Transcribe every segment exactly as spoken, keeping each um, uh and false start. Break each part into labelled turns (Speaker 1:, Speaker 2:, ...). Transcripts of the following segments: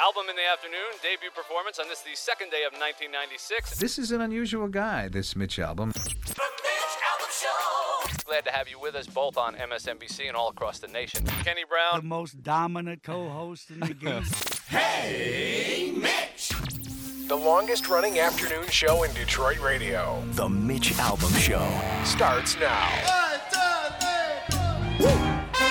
Speaker 1: Album in the Afternoon, debut performance on this, the second day of nineteen ninety-six.
Speaker 2: This is an unusual guy, this Mitch Albom.
Speaker 1: The Mitch Albom Show. Glad to have you with us both on M S N B C and all across the nation. Kenny Brown.
Speaker 3: The most dominant co-host in the game.
Speaker 4: Hey, Mitch! The longest-running afternoon show in Detroit radio. The Mitch Albom Show starts now. One, two, three, four.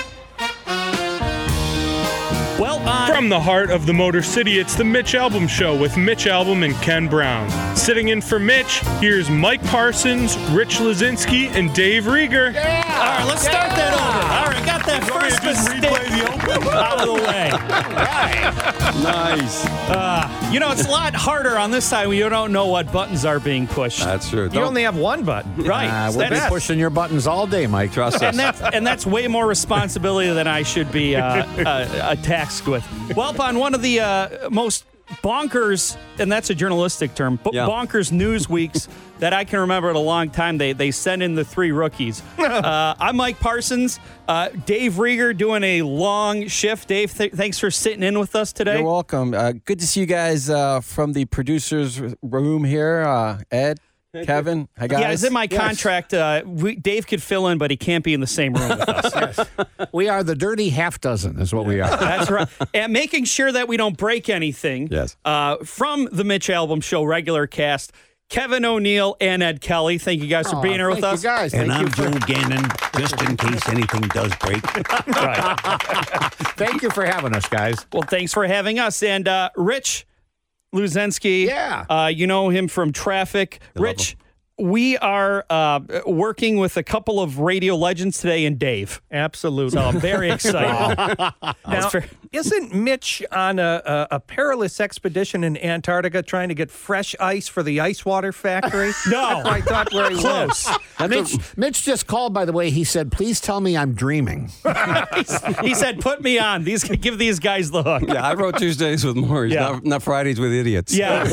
Speaker 5: Well, uh, from the heart of the Motor City, it's the Mitch Albom Show with Mitch Albom and Ken Brown. Sitting in for Mitch, here's Mike Parsons, Rich Lazinski, and Dave Rieger.
Speaker 3: Yeah! All right, let's start yeah. that over. All right, got that first mistake out of the way. All right.
Speaker 6: Nice.
Speaker 3: Uh, you know, it's a lot harder on this side when you don't know what buttons are being pushed.
Speaker 6: That's true.
Speaker 7: You
Speaker 6: Don't,
Speaker 7: only have one button.
Speaker 3: Right.
Speaker 7: Uh, we'll be pushing your buttons all day, Mike.
Speaker 6: Trust us.
Speaker 3: And that's, and that's way more responsibility than I should be uh, uh, taxed with. Well, on one of the uh, most bonkers, and that's a journalistic term, but
Speaker 6: Yeah.
Speaker 3: bonkers news weeks that I can remember in a long time, they they sent in the three rookies. uh, I'm Mike Parsons. Uh, Dave Rieger doing a long shift. Dave, th- thanks for sitting in with us today.
Speaker 6: You're welcome. Uh, good to see you guys uh, from the producer's room here. Uh, Ed, Thank Kevin, you. Hi guys.
Speaker 3: Yeah, it's in my
Speaker 7: Yes.
Speaker 3: contract. Uh, we, Dave could fill in, but he can't be in the same room with us.
Speaker 7: Yes. We are the dirty half dozen is what we are.
Speaker 3: That's right. And making sure that we don't break anything.
Speaker 6: Yes.
Speaker 3: Uh, from the Mitch Albom Show regular cast, Kevin O'Neill and Ed Kelly. Thank you guys for
Speaker 7: Aw,
Speaker 3: being here with
Speaker 7: thank
Speaker 3: us.
Speaker 7: You guys.
Speaker 8: And
Speaker 7: thank
Speaker 8: I'm
Speaker 7: you for,
Speaker 8: Joe Gannon, just in case anything does break.
Speaker 3: Right.
Speaker 7: Thank you for having us, guys.
Speaker 3: Well, thanks for having us. And uh, Rich Luzensky.
Speaker 7: Yeah.
Speaker 3: Uh, you know him from Traffic. Rich, we are uh, working with a couple of radio legends today and Dave.
Speaker 7: Absolutely.
Speaker 3: So I'm very excited.
Speaker 9: Now,
Speaker 3: for-
Speaker 9: isn't Mitch on a, a, a perilous expedition in Antarctica trying to get fresh ice for the ice water factory?
Speaker 3: No.
Speaker 9: I thought where he
Speaker 3: Close.
Speaker 9: was.
Speaker 7: Mitch, Mitch just called, by the way. He said, please tell me I'm dreaming.
Speaker 3: He said, put me on. These Give these guys the hook.
Speaker 6: Yeah, I wrote Tuesdays with Morris,
Speaker 3: Yeah.
Speaker 6: not, not Fridays with idiots.
Speaker 3: Yeah.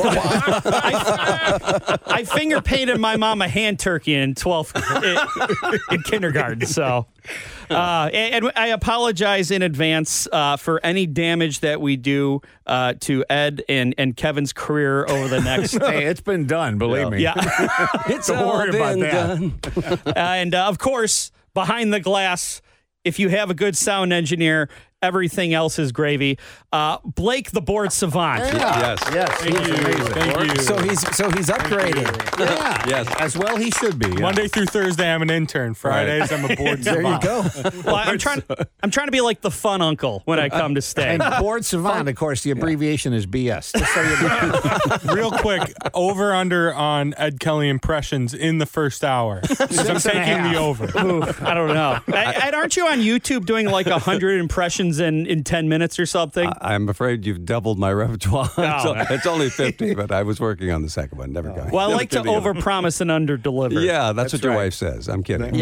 Speaker 3: I, I finger painted my mom a hand turkey in twelfth in, in kindergarten. So, uh, and, and I apologize in advance uh, for any damage that we do uh, to Ed and, and Kevin's career over the next.
Speaker 7: Hey, it's been done, believe me.
Speaker 3: Yeah.
Speaker 6: It's
Speaker 7: Don't
Speaker 6: all
Speaker 7: worry about
Speaker 6: been
Speaker 7: that.
Speaker 6: done.
Speaker 3: And uh, of course, behind the glass, if you have a good sound engineer, everything else is gravy. Uh, Blake, the board savant.
Speaker 6: Yes.
Speaker 7: Yes.
Speaker 5: Thank
Speaker 7: he's
Speaker 5: you.
Speaker 7: amazing.
Speaker 5: Thank you.
Speaker 6: So he's so he's upgraded.
Speaker 7: Yeah.
Speaker 6: Yes.
Speaker 7: As well he should be. Yeah.
Speaker 5: Monday through Thursday, I'm an intern. Fridays, I'm a board
Speaker 7: There you
Speaker 5: savant.
Speaker 7: go.
Speaker 3: Well, I'm trying. I'm trying to be like the fun uncle when I come to stay.
Speaker 7: And board savant, of course, the abbreviation is B S. Just so you know.
Speaker 5: Real quick, over under on Ed Kelly impressions in the first hour. 'Cause I'm
Speaker 7: Six and a
Speaker 5: taking
Speaker 7: half.
Speaker 5: the over.
Speaker 3: Oof, I don't know. Ed, aren't you on YouTube doing like a hundred impressions in, in ten minutes or something?
Speaker 6: I- I'm afraid you've doubled my repertoire.
Speaker 3: Oh.
Speaker 6: So it's only fifty, but I was working on the second one. Never got.
Speaker 3: well, I
Speaker 6: never
Speaker 3: like to
Speaker 6: could be over.
Speaker 3: overpromise and underdeliver.
Speaker 6: Yeah, that's,
Speaker 7: That's
Speaker 6: what your
Speaker 7: right.
Speaker 6: wife says. I'm kidding.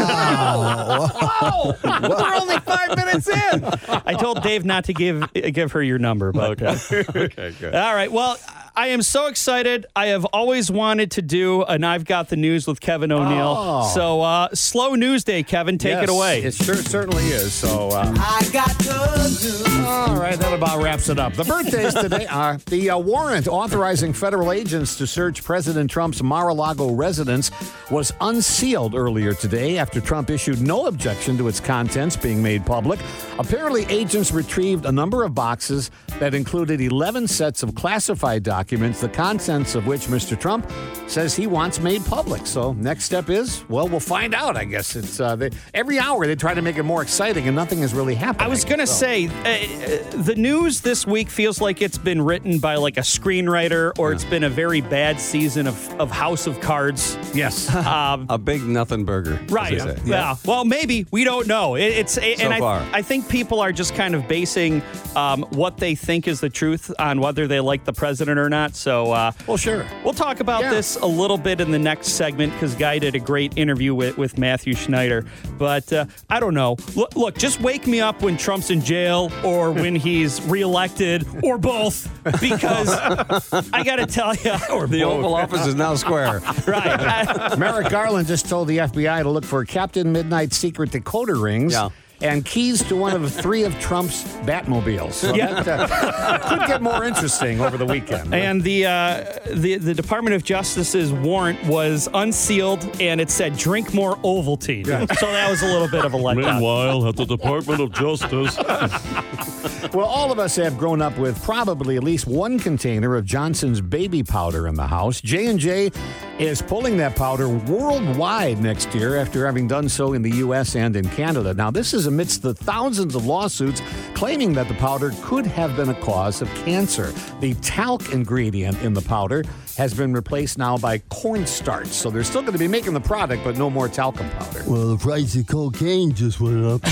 Speaker 9: Oh, we're only five minutes in.
Speaker 3: I told Dave not to give give her your number, but uh,
Speaker 6: Okay, good.
Speaker 3: all right. Well, I am so excited. I have always wanted to do an I've Got the News with Kevin O'Neill.
Speaker 7: Oh.
Speaker 3: So, uh, slow news day, Kevin. Take
Speaker 7: Yes,
Speaker 3: it away.
Speaker 7: It sure certainly is. So, uh,
Speaker 4: I got the news.
Speaker 7: all right, that about wraps it up. The birthdays today are the uh, warrant authorizing federal agents to search President Trump's Mar-a-Lago residence was unsealed earlier today after Trump issued no objection to its contents being made public. Apparently, agents retrieved a number of boxes that included eleven sets of classified documents, the contents of which Mister Trump says he wants made public. So next step is, well, we'll find out, I guess. It's uh, they, every hour they try to make it more exciting, and nothing has really happened.
Speaker 3: I was going to
Speaker 7: So-
Speaker 3: say, uh, the news this week feels like it's been written by like a screenwriter or it's been a very bad season of, of House of Cards.
Speaker 7: Yes.
Speaker 3: Um,
Speaker 6: A big nothing burger. as
Speaker 3: Right.
Speaker 6: they say.
Speaker 3: Yeah. Well, maybe. We don't know. It, it's and
Speaker 6: So
Speaker 3: I,
Speaker 6: far.
Speaker 3: I think people are just kind of basing um, what they think is the truth on whether they like the president or not. So, uh,
Speaker 7: Well, sure.
Speaker 3: we'll talk about
Speaker 7: Yeah.
Speaker 3: this a little bit in the next segment because Guy did a great interview with, with Matthew Schneider. But uh, I don't know. Look, look, just wake me up when Trump's in jail or when he's reelected or both because I got to tell you. Or
Speaker 6: The
Speaker 3: both.
Speaker 6: Oval Office is now square.
Speaker 3: Right.
Speaker 7: Merrick Garland just told the F B I to look for Captain Midnight's secret decoder rings
Speaker 6: Yeah.
Speaker 7: and keys to one of three of Trump's Batmobiles. So
Speaker 3: Yeah.
Speaker 7: that uh, could get more interesting over the weekend.
Speaker 3: And the, uh, the the Department of Justice's warrant was unsealed, and it said, drink more Ovaltine. So that was a little bit of a letdown.
Speaker 5: Meanwhile, at the Department of Justice.
Speaker 7: Well, all of us have grown up with probably at least one container of Johnson's baby powder in the house. J and J is pulling that powder worldwide next year after having done so in the U S and in Canada. Now, this is amidst the thousands of lawsuits claiming that the powder could have been a cause of cancer. The talc ingredient in the powder has been replaced now by cornstarch. So they're still going to be making the product, but no more talcum powder.
Speaker 10: Well, the price of cocaine just went up.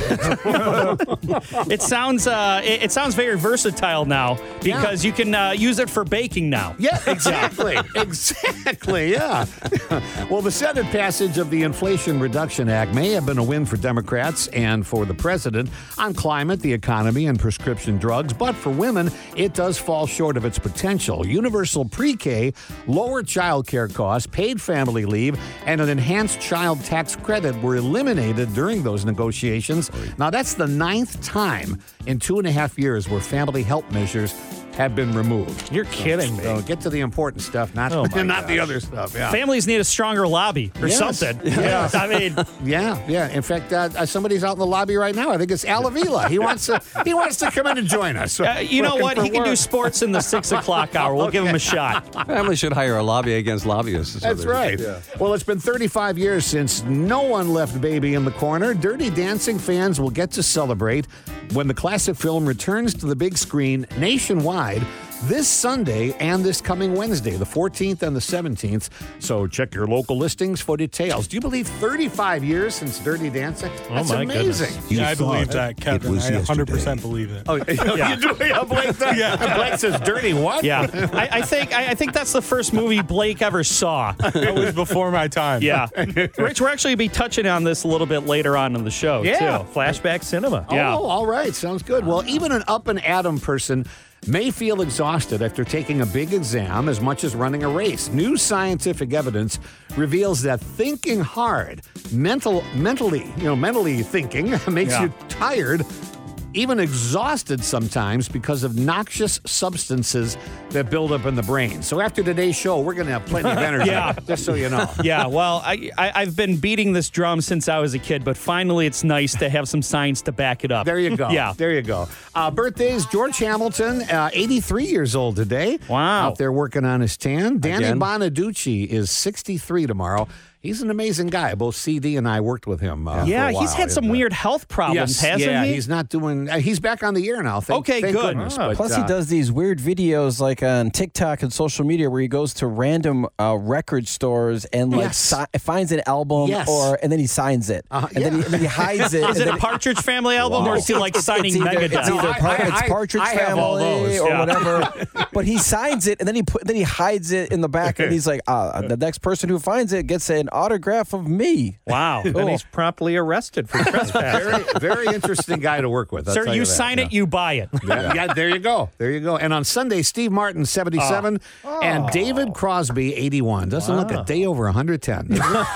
Speaker 3: It sounds uh, it, it sounds very versatile now because
Speaker 7: Yeah.
Speaker 3: you can uh, use it for baking now.
Speaker 7: Yeah, exactly. exactly, yeah. Well, the Senate passage of the Inflation Reduction Act may have been a win for Democrats and for the president on climate, the economy, and prescription drugs. But for women, it does fall short of its potential. Universal pre-K, lower child care costs, paid family leave, and an enhanced child tax credit were eliminated during those negotiations. Now, that's the ninth time in two and a half years where family help measures have been removed.
Speaker 9: You're kidding me.
Speaker 7: So get to the important stuff, not,
Speaker 9: Oh, my
Speaker 7: not the
Speaker 9: gosh.
Speaker 7: other stuff. Yeah.
Speaker 3: Families need a stronger lobby or
Speaker 7: Yes.
Speaker 3: something.
Speaker 7: Yeah.
Speaker 3: I mean,
Speaker 7: Yeah, yeah. In fact, uh, somebody's out in the lobby right now. I think it's Al Avila. He wants to. He wants to come in and join us. So
Speaker 3: uh, you know
Speaker 7: looking
Speaker 3: what?
Speaker 7: for
Speaker 3: He can do
Speaker 7: work.
Speaker 3: sports in the six o'clock hour. We'll give him a shot.
Speaker 6: Family should hire a lobby against lobbyists.
Speaker 7: That's right. Well, it's been thirty-five years since no one left Baby in the corner. Dirty Dancing fans will get to celebrate when the classic film returns to the big screen nationwide this Sunday and this coming Wednesday, the fourteenth and the seventeenth. So check your local listings for details. Do you believe thirty-five years since Dirty Dancing? That's
Speaker 9: my
Speaker 7: amazing.
Speaker 9: goodness.
Speaker 5: Yeah, I
Speaker 10: thought
Speaker 5: believe that, Kevin.
Speaker 10: was
Speaker 5: I one hundred percent
Speaker 10: yesterday.
Speaker 5: believe it.
Speaker 7: Oh, you do? Yeah, Blake, that, yeah. Blake says dirty what?
Speaker 3: Yeah, I, I think I, I think that's the first movie Blake ever saw.
Speaker 5: That was before my time.
Speaker 3: Yeah, Rich, we're actually gonna be touching on this a little bit later on in the show.
Speaker 9: Yeah,
Speaker 3: too.
Speaker 9: flashback cinema.
Speaker 3: Yeah.
Speaker 7: Oh, all right. Sounds good. Well, even an up and atom person may feel exhausted after taking a big exam as much as running a race. New scientific evidence reveals that thinking hard, mental, mentally, you know, mentally thinking makes
Speaker 3: Yeah.
Speaker 7: you tired, even exhausted sometimes because of noxious substances that build up in the brain. So after today's show, we're going to have plenty of energy,
Speaker 3: Yeah.
Speaker 7: just so you know.
Speaker 3: Yeah, well, I, I, I've been beating this drum since I was a kid, but finally it's nice to have some science to back it up.
Speaker 7: There you go.
Speaker 3: Yeah.
Speaker 7: There you go. Uh, birthdays, George Hamilton, uh, eighty-three years old today.
Speaker 3: Wow.
Speaker 7: Out there working on his tan. Danny
Speaker 6: Again?
Speaker 7: Bonaducci is sixty-three tomorrow. He's an amazing guy. Both C D and I worked with him. Uh,
Speaker 3: Yeah,
Speaker 7: for a
Speaker 3: he's
Speaker 7: while.
Speaker 3: had some
Speaker 7: And, uh,
Speaker 3: weird health problems,
Speaker 7: Yes,
Speaker 3: hasn't
Speaker 7: yeah,
Speaker 3: he?
Speaker 7: he's not doing. Uh, he's back on the air now. Thank,
Speaker 3: Okay,
Speaker 7: thank
Speaker 3: good.
Speaker 7: goodness.
Speaker 3: Ah.
Speaker 7: But,
Speaker 6: Plus,
Speaker 7: uh,
Speaker 6: he does these weird videos like on TikTok and social media where he goes to random uh, record stores and like
Speaker 7: Yes.
Speaker 6: si- finds an album
Speaker 7: Yes.
Speaker 6: or and then he signs it
Speaker 7: Uh,
Speaker 6: and, then
Speaker 7: yeah.
Speaker 6: he, and then he hides it.
Speaker 3: Is
Speaker 6: and
Speaker 3: it
Speaker 6: then
Speaker 3: a Partridge Family album, or is he like
Speaker 6: It's-
Speaker 3: signing
Speaker 6: it's either,
Speaker 3: Megadeth?
Speaker 6: It's either
Speaker 7: I-
Speaker 6: Par-
Speaker 7: I-
Speaker 6: it's
Speaker 7: I-
Speaker 6: Partridge
Speaker 7: I have all
Speaker 6: Family
Speaker 7: those,
Speaker 6: or
Speaker 3: yeah.
Speaker 6: whatever. But he signs it and then he put then he hides it in the back and he's like, uh, the next person who finds it gets an autograph of me.
Speaker 3: Wow.
Speaker 9: And he's promptly arrested for trespassing.
Speaker 7: very, very interesting guy to work with. I'll
Speaker 3: Sir,
Speaker 7: tell
Speaker 3: you,
Speaker 7: that,
Speaker 3: sign
Speaker 7: yeah.
Speaker 3: it, you buy it.
Speaker 7: Yeah, yeah, there you go. There you go. And on Sunday, Steve Martin, seventy-seven, and David Crosby, eighty-one. Doesn't look a day over one hundred ten.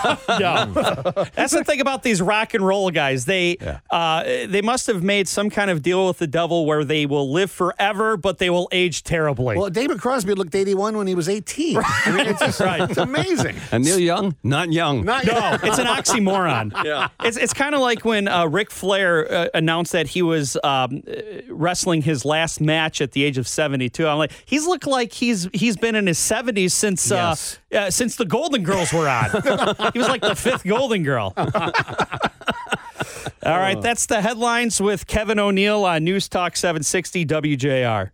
Speaker 3: No. That's the thing about these rock and roll guys. They uh, they must have made some kind of deal with the devil where they will live forever, but they will age terribly.
Speaker 7: Well, David Crosby looked eighty-one when he was eighteen. I mean, it's just
Speaker 3: Right.
Speaker 7: it's amazing.
Speaker 6: And Neil Young, not young.
Speaker 7: Not
Speaker 3: No, it's an oxymoron.
Speaker 6: Yeah.
Speaker 3: It's it's kind of like when uh, Ric Flair uh, announced that he was um, uh, wrestling his last match at the age of seventy-two. I'm like, he's looked like he's he's been in his seventies since
Speaker 7: Yes.
Speaker 3: uh, uh, since the Golden Girls were on. He was like the fifth Golden Girl. All right, that's the headlines with Kevin O'Neill on News Talk seven sixty W J R.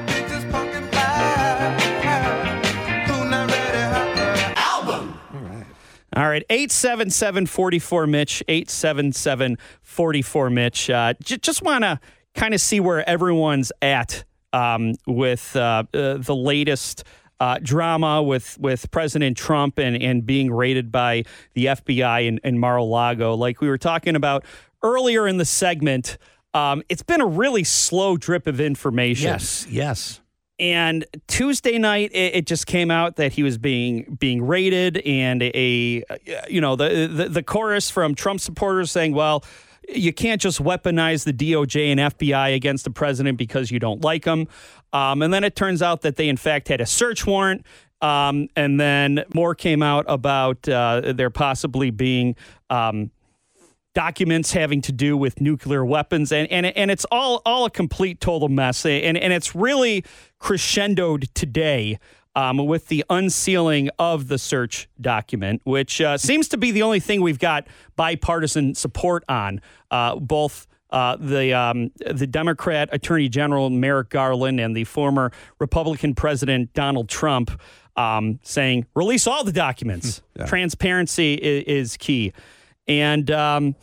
Speaker 3: All right, eight seven seven, four four, Mitch, eight seven seven, four four, Mitch. Uh, j- just want to kind of see where everyone's at um, with uh, uh, the latest uh, drama with, with President Trump and, and being raided by the F B I in, in Mar-a-Lago. Like we were talking about earlier in the segment, um, it's been a really slow drip of information.
Speaker 7: Yes, yes.
Speaker 3: And Tuesday night, it, it just came out that he was being being raided, and a, you know the, the the chorus from Trump supporters saying, "Well, you can't just weaponize the D O J and F B I against the president because you don't like him. Um, and then it turns out that they, in fact, had a search warrant. Um, and then more came out about uh, there possibly being um, documents having to do with nuclear weapons. And and, and it's all, all a complete, total mess. And, and it's really crescendoed today um, with the unsealing of the search document, which uh, seems to be the only thing we've got bipartisan support on, uh, both Uh, the um, the Democrat Attorney General Merrick Garland and the former Republican President Donald Trump um, saying, release all the documents. Yeah. Transparency is, is key. And um,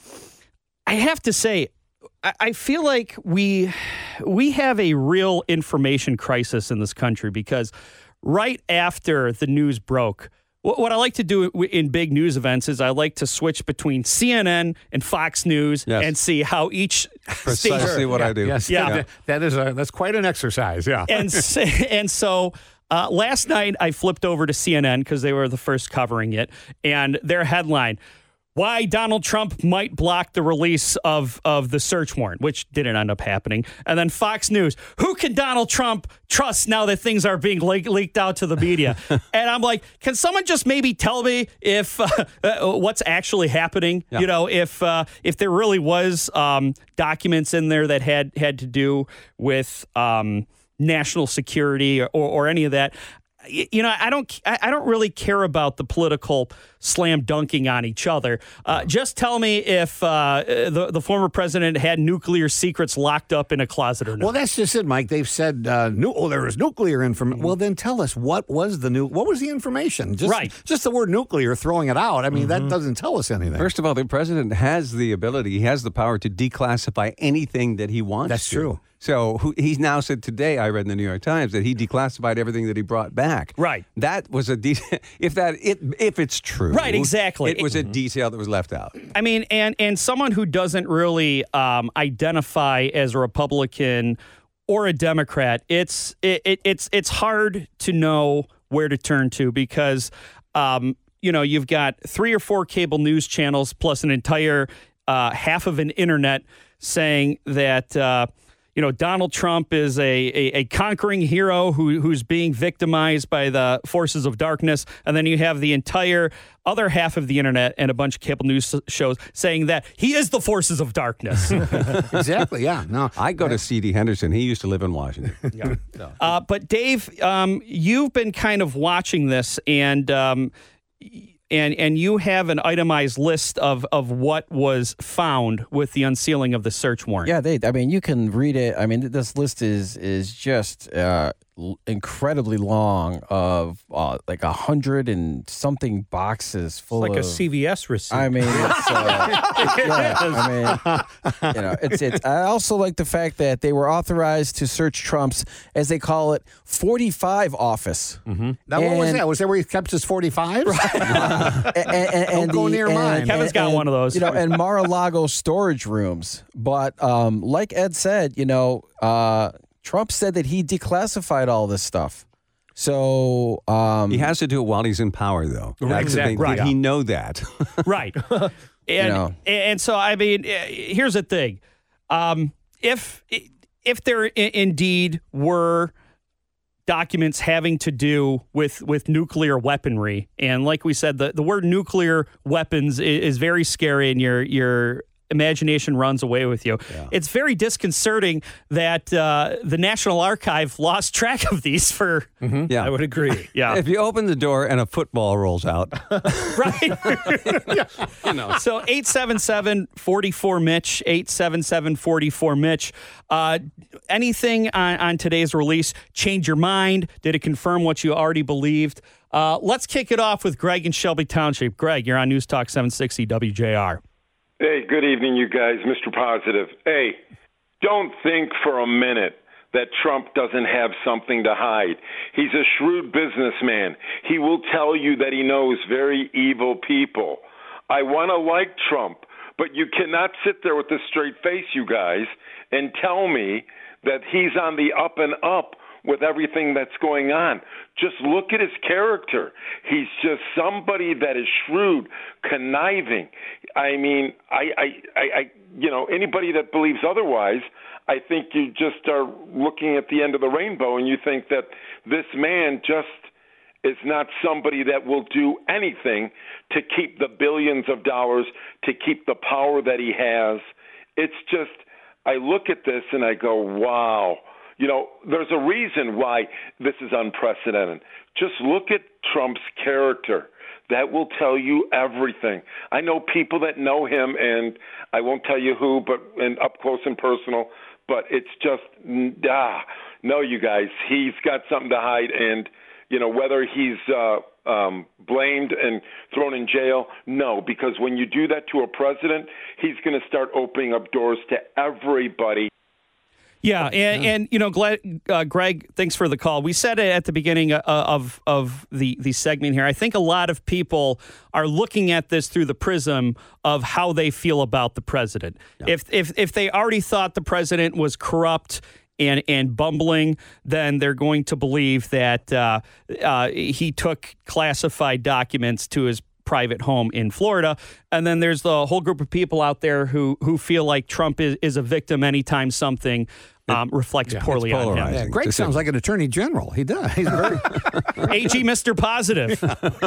Speaker 3: I have to say, I, I feel like we we have a real information crisis in this country because right after the news broke, what I like to do in big news events is I like to switch between C N N and Fox News
Speaker 7: yes.
Speaker 3: and see how each
Speaker 7: precisely
Speaker 3: station,
Speaker 7: what yeah, I do.
Speaker 3: Yes, yeah,
Speaker 7: that, that is a that's quite an exercise. Yeah,
Speaker 3: and and so uh, last night I flipped over to C N N because they were the first covering it, and their headline: why Donald Trump might block the release of, of the search warrant, which didn't end up happening. And then Fox News, who can Donald Trump trust now that things are being le- leaked out to the media? And I'm like, can someone just maybe tell me if uh, uh, what's actually happening? Yeah. You know, if uh, if there really was um, documents in there that had, had to do with um, national security or, or, or any of that. You know, I don't. I don't really care about the political slam dunking on each other. Uh, just tell me if uh, the the former president had nuclear secrets locked up in a closet or not.
Speaker 7: Well, that's just it, Mike. They've said, uh, nu- "Oh, there was nuclear information." Well, then tell us what was the new. What was the information? Just,
Speaker 3: right.
Speaker 7: Just the word nuclear, throwing it out. I mean, mm-hmm. that doesn't tell us anything.
Speaker 8: First of all, the president has the ability. He has the power to declassify anything that he wants.
Speaker 7: That's
Speaker 8: to.
Speaker 7: true.
Speaker 8: So who, he's now said today, I read in the New York Times, that he declassified everything that he brought back.
Speaker 3: Right.
Speaker 8: That was a de- if that it if it's true.
Speaker 3: Right. Exactly.
Speaker 8: It was a detail that was left out.
Speaker 3: I mean, and and someone who doesn't really um, identify as a Republican or a Democrat, it's it, it it's it's hard to know where to turn to because um, you know you've got three or four cable news channels plus an entire uh, half of an internet saying that. Uh, You know, Donald Trump is a, a, a conquering hero who who's being victimized by the forces of darkness. And then you have the entire other half of the internet and a bunch of cable news shows saying that he is the forces of darkness.
Speaker 7: Exactly, yeah. No,
Speaker 8: I go to C D Henderson. He used to live in Washington.
Speaker 3: Yeah. No. Uh, but, Dave, um, you've been kind of watching this and um, and and you have an itemized list of, of what was found with the unsealing of the search warrant.
Speaker 6: Yeah, they. I mean, you can read it. I mean, this list is is just uh, incredibly long of uh, like a hundred and something boxes full
Speaker 9: it's like
Speaker 6: of,
Speaker 9: a C V S receipt.
Speaker 6: I mean, it's, uh, yeah, I mean, you know, it's it's. I also like the fact that they were authorized to search Trump's, as they call it, forty-five office.
Speaker 7: Mm-hmm. Now, what was that? Was that where he kept his forty-fives?
Speaker 6: Right. and, and, and
Speaker 7: Don't go
Speaker 6: the,
Speaker 7: near
Speaker 6: and,
Speaker 7: mine.
Speaker 3: Kevin's got
Speaker 6: and,
Speaker 3: one of those.
Speaker 6: You know, and Mar-a-Lago storage rooms. But um, like Ed said, you know, uh, Trump said that he declassified all this stuff. So um,
Speaker 8: he has to do it while he's in power, though.
Speaker 3: Right. Exactly.
Speaker 8: Did
Speaker 3: Right.
Speaker 8: he know that?
Speaker 3: Right. And,
Speaker 6: you know.
Speaker 3: and so, I mean, here's the thing. Um, if if there I- indeed were documents having to do with, with nuclear weaponry, and like we said, the, the word nuclear weapons is, is very scary, and your your imagination runs away with you. Yeah. It's very disconcerting that uh, the National Archive lost track of these for.
Speaker 8: Mm-hmm. Yeah,
Speaker 9: I would agree.
Speaker 3: Yeah,
Speaker 8: if you open the door and a football rolls out,
Speaker 3: right?
Speaker 8: You know.
Speaker 3: So eight seven seven, four four, Mitch, eight seven seven, four four, Mitch. Uh, anything on, on today's release change your mind? Did it confirm what you already believed? Uh, let's kick it off with Greg in Shelby Township. Greg, you're on News Talk seven sixty W J R.
Speaker 11: Hey, good evening, you guys. Mister Positive. Hey, don't think for a minute that Trump doesn't have something to hide. He's a shrewd businessman. He will tell you that he knows very evil people. I want to like Trump, but you cannot sit there with a straight face, you guys, and tell me that he's on the up and up with everything that's going on. Just look at his character. He's just somebody that is shrewd, conniving. I mean, I, I, I, I you know, anybody that believes otherwise, I think you just are looking at the end of the rainbow and you think that this man just is not somebody that will do anything to keep the billions of dollars, to keep the power that he has. It's just, I look at this and I go, wow. You know, there's a reason why this is unprecedented. Just look at Trump's character. That will tell you everything. I know people that know him, and I won't tell you who, but and up close and personal, but it's just, ah, no, you guys, he's got something to hide, and, you know, whether he's uh, um, blamed and thrown in jail, no, because when you do that to a president, he's going to start opening up doors to everybody.
Speaker 3: Yeah, and, and you know, glad, uh, Greg, thanks for the call. We said it at the beginning uh, of of the, the segment here. I think a lot of people are looking at this through the prism of how they feel about the president. Yeah. If if if they already thought the president was corrupt and and bumbling, then they're going to believe that uh, uh, he took classified documents to his private home in Florida. And then there's the whole group of people out there who who feel like Trump is, is a victim anytime something um, reflects
Speaker 7: yeah,
Speaker 3: poorly on him.
Speaker 7: Yeah, Greg sounds like an attorney general. He does. He's very
Speaker 3: A G Mister Positive.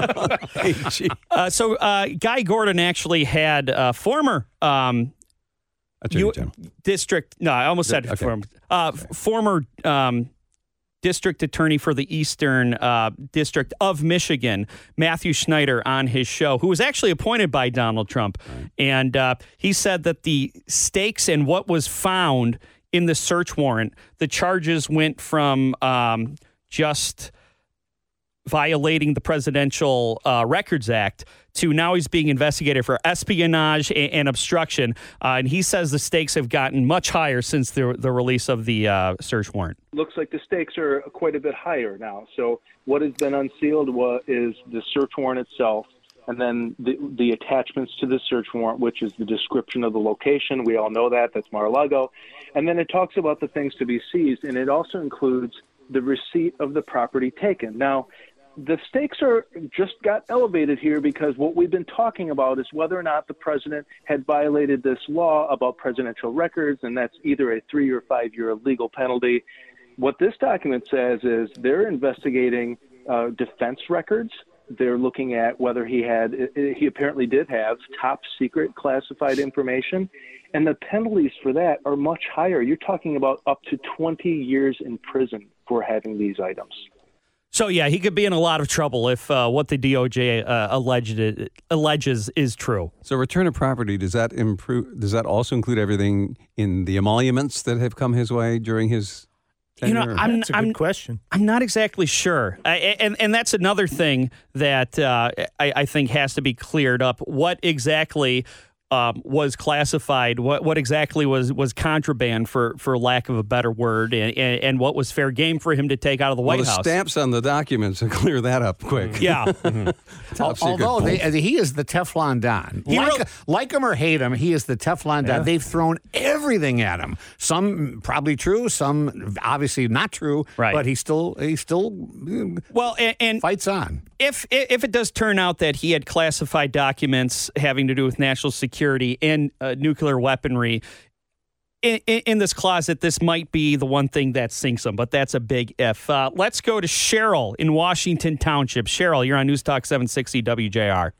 Speaker 3: A G. Uh, so uh, Guy Gordon actually had uh, former um,
Speaker 8: attorney
Speaker 3: U-
Speaker 8: general
Speaker 3: district. No, I almost said
Speaker 8: okay.
Speaker 3: former. Uh, okay. Former. Um, District Attorney for the Eastern uh, District of Michigan, Matthew Schneider, on his show, who was actually appointed by Donald Trump. Right. And uh, he said that the stakes and what was found in the search warrant, the charges went from um, just violating the Presidential uh, Records Act to now he's being investigated for espionage and, and obstruction. Uh, and he says the stakes have gotten much higher since the, the release of the uh, search warrant.
Speaker 12: Looks like the stakes are quite a bit higher now. So what has been unsealed is the search warrant itself, and then the, the attachments to the search warrant, which is the description of the location. We all know that. That's Mar-a-Lago. And then it talks about the things to be seized, and it also includes the receipt of the property taken. Now, the stakes are just got elevated here because what we've been talking about is whether or not the president had violated this law about presidential records, and that's either a three or five year legal penalty. What this document says is they're investigating uh, defense records. They're looking at whether he had, he apparently did have top secret classified information, and the penalties for that are much higher. You're talking about up to twenty years in prison for having these items.
Speaker 3: So, yeah, he could be in a lot of trouble if uh, what the D O J uh, alleged alleges is true.
Speaker 8: So return of property, does that improve? Does that also include everything in the emoluments that have come his way during his tenure?
Speaker 3: You know, I'm,
Speaker 9: That's a good
Speaker 3: I'm,
Speaker 9: question.
Speaker 3: I'm not exactly sure. I, and, and that's another thing that uh, I, I think has to be cleared up. What exactly Um, was classified, what what exactly was was contraband, for, for lack of a better word, and, and, and what was fair game for him to take out of the White
Speaker 8: well, the
Speaker 3: House.
Speaker 8: Stamps on the documents and clear that up quick.
Speaker 3: Yeah. mm-hmm.
Speaker 8: Top secret
Speaker 7: Although
Speaker 8: bolt.
Speaker 7: they, he is the Teflon Don.
Speaker 3: He
Speaker 7: Like,
Speaker 3: wrote-
Speaker 7: like him or hate him, he is the Teflon Don.
Speaker 9: Yeah.
Speaker 7: They've thrown everything at him. Some probably true, some obviously not true.
Speaker 3: Right.
Speaker 7: But he still he still
Speaker 3: Well, and, and
Speaker 7: fights on.
Speaker 3: if if it does turn out that he had classified documents having to do with national security and uh, nuclear weaponry in, in, in this closet, this might be the one thing that sinks him, but that's a big if. Uh, let's go to Cheryl in Washington Township. Cheryl, you're on News Talk seven sixty W J R.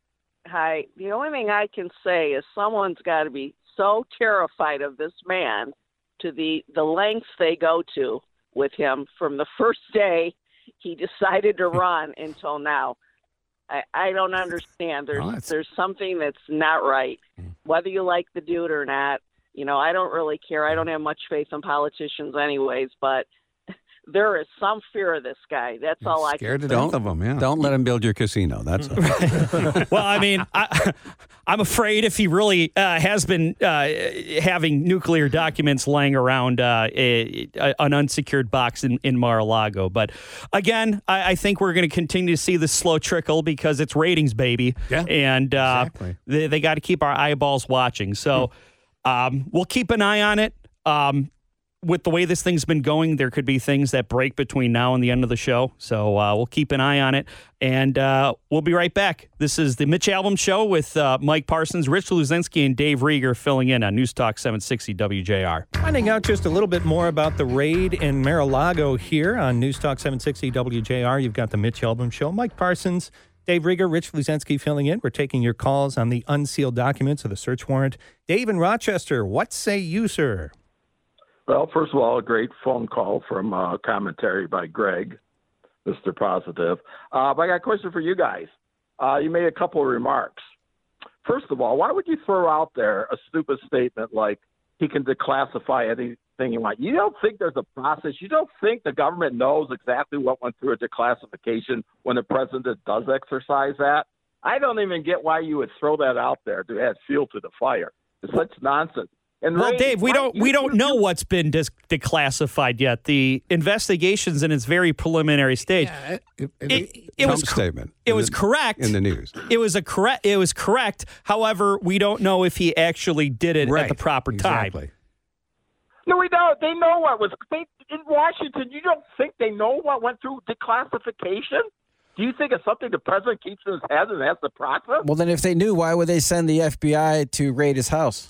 Speaker 13: Hi. The only thing I can say is someone's got to be so terrified of this man to the, the lengths they go to with him from the first day he decided to run until now. I, I don't understand. There's
Speaker 7: Well,
Speaker 13: there's something that's not right. Whether you like the dude or not, you know, I don't really care. I don't have much faith in politicians anyways, but there is some fear of this guy. That's
Speaker 7: You're
Speaker 13: all I
Speaker 7: scared
Speaker 13: can
Speaker 7: to
Speaker 13: say.
Speaker 7: death of him, yeah.
Speaker 8: Don't let him build your casino. That's all.
Speaker 3: Well, I mean, I, I'm afraid if he really uh, has been uh, having nuclear documents laying around uh, a, a, an unsecured box in, in Mar-a-Lago. But again, I, I think we're going to continue to see this slow trickle because it's ratings, baby.
Speaker 7: Yeah,
Speaker 3: and uh,
Speaker 7: exactly.
Speaker 3: they, they got to keep our eyeballs watching. So um, we'll keep an eye on it. Um, with the way this thing's been going, there could be things that break between now and the end of the show. So uh, we'll keep an eye on it, and uh, we'll be right back. This is the Mitch Albom Show with uh, Mike Parsons, Rich Luzinski, and Dave Rieger filling in on News Talk seven sixty W J R.
Speaker 9: Finding out just a little bit more about the raid in Mar-a-Lago here on News Talk seven sixty W J R. You've got the Mitch Albom Show. Mike Parsons, Dave Rieger, Rich Luzinski filling in. We're taking your calls on the unsealed documents of the search warrant. Dave in Rochester, what say you, sir?
Speaker 14: Well, first of all, a great phone call from uh, commentary by Greg, Mister Positive. Uh, but I got a question for you guys. Uh, you made a couple of remarks. First of all, why would you throw out there a stupid statement like he can declassify anything you want? You don't think there's a process? You don't think the government knows exactly what went through a declassification when the president does exercise that? I don't even get why you would throw that out there to add fuel to the fire. It's such nonsense. And
Speaker 3: well,
Speaker 14: Ray,
Speaker 3: Dave, we
Speaker 14: why-
Speaker 3: don't we don't know what's been dis- declassified yet. The investigation's in its very preliminary stage.
Speaker 7: Yeah, it,
Speaker 3: it, it, it was
Speaker 8: Trump statement.
Speaker 3: It
Speaker 8: in
Speaker 3: was
Speaker 8: the-
Speaker 3: correct
Speaker 8: in the news.
Speaker 3: It was a correct. It was correct. However, we don't know if he actually did it
Speaker 7: Right,
Speaker 3: at the proper time.
Speaker 7: exactly.
Speaker 14: No, we don't. They know what was they, in Washington. You don't think they know what went through declassification? Do you think it's something the president keeps in his head and has the process?
Speaker 6: Well, then if they knew, why would they send the F B I to raid his house?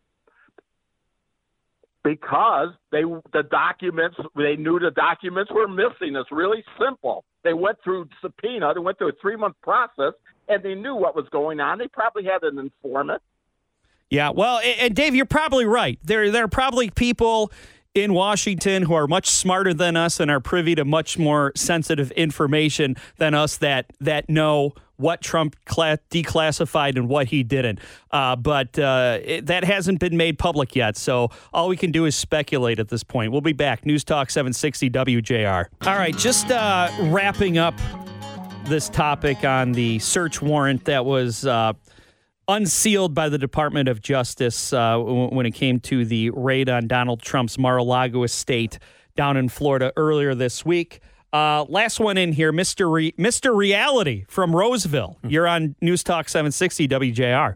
Speaker 14: Because they the documents they knew the documents were missing. It's really simple. They went through subpoena. They went through a three month process, and they knew what was going on. They probably had an informant.
Speaker 3: Yeah, well, and, and Dave, you're probably right. There, there are probably people in Washington who are much smarter than us and are privy to much more sensitive information than us that that know what Trump cla- declassified and what he didn't. Uh, but uh, it, that hasn't been made public yet, so all we can do is speculate at this point. We'll be back. News Talk seven sixty W J R. All right, just uh, wrapping up this topic on the search warrant that was uh, unsealed by the Department of Justice uh, w- when it came to the raid on Donald Trump's Mar-a-Lago estate down in Florida earlier this week. Uh, last one in here, Mister Re- Mister Reality from Roseville. You're on News Talk seven sixty W J R.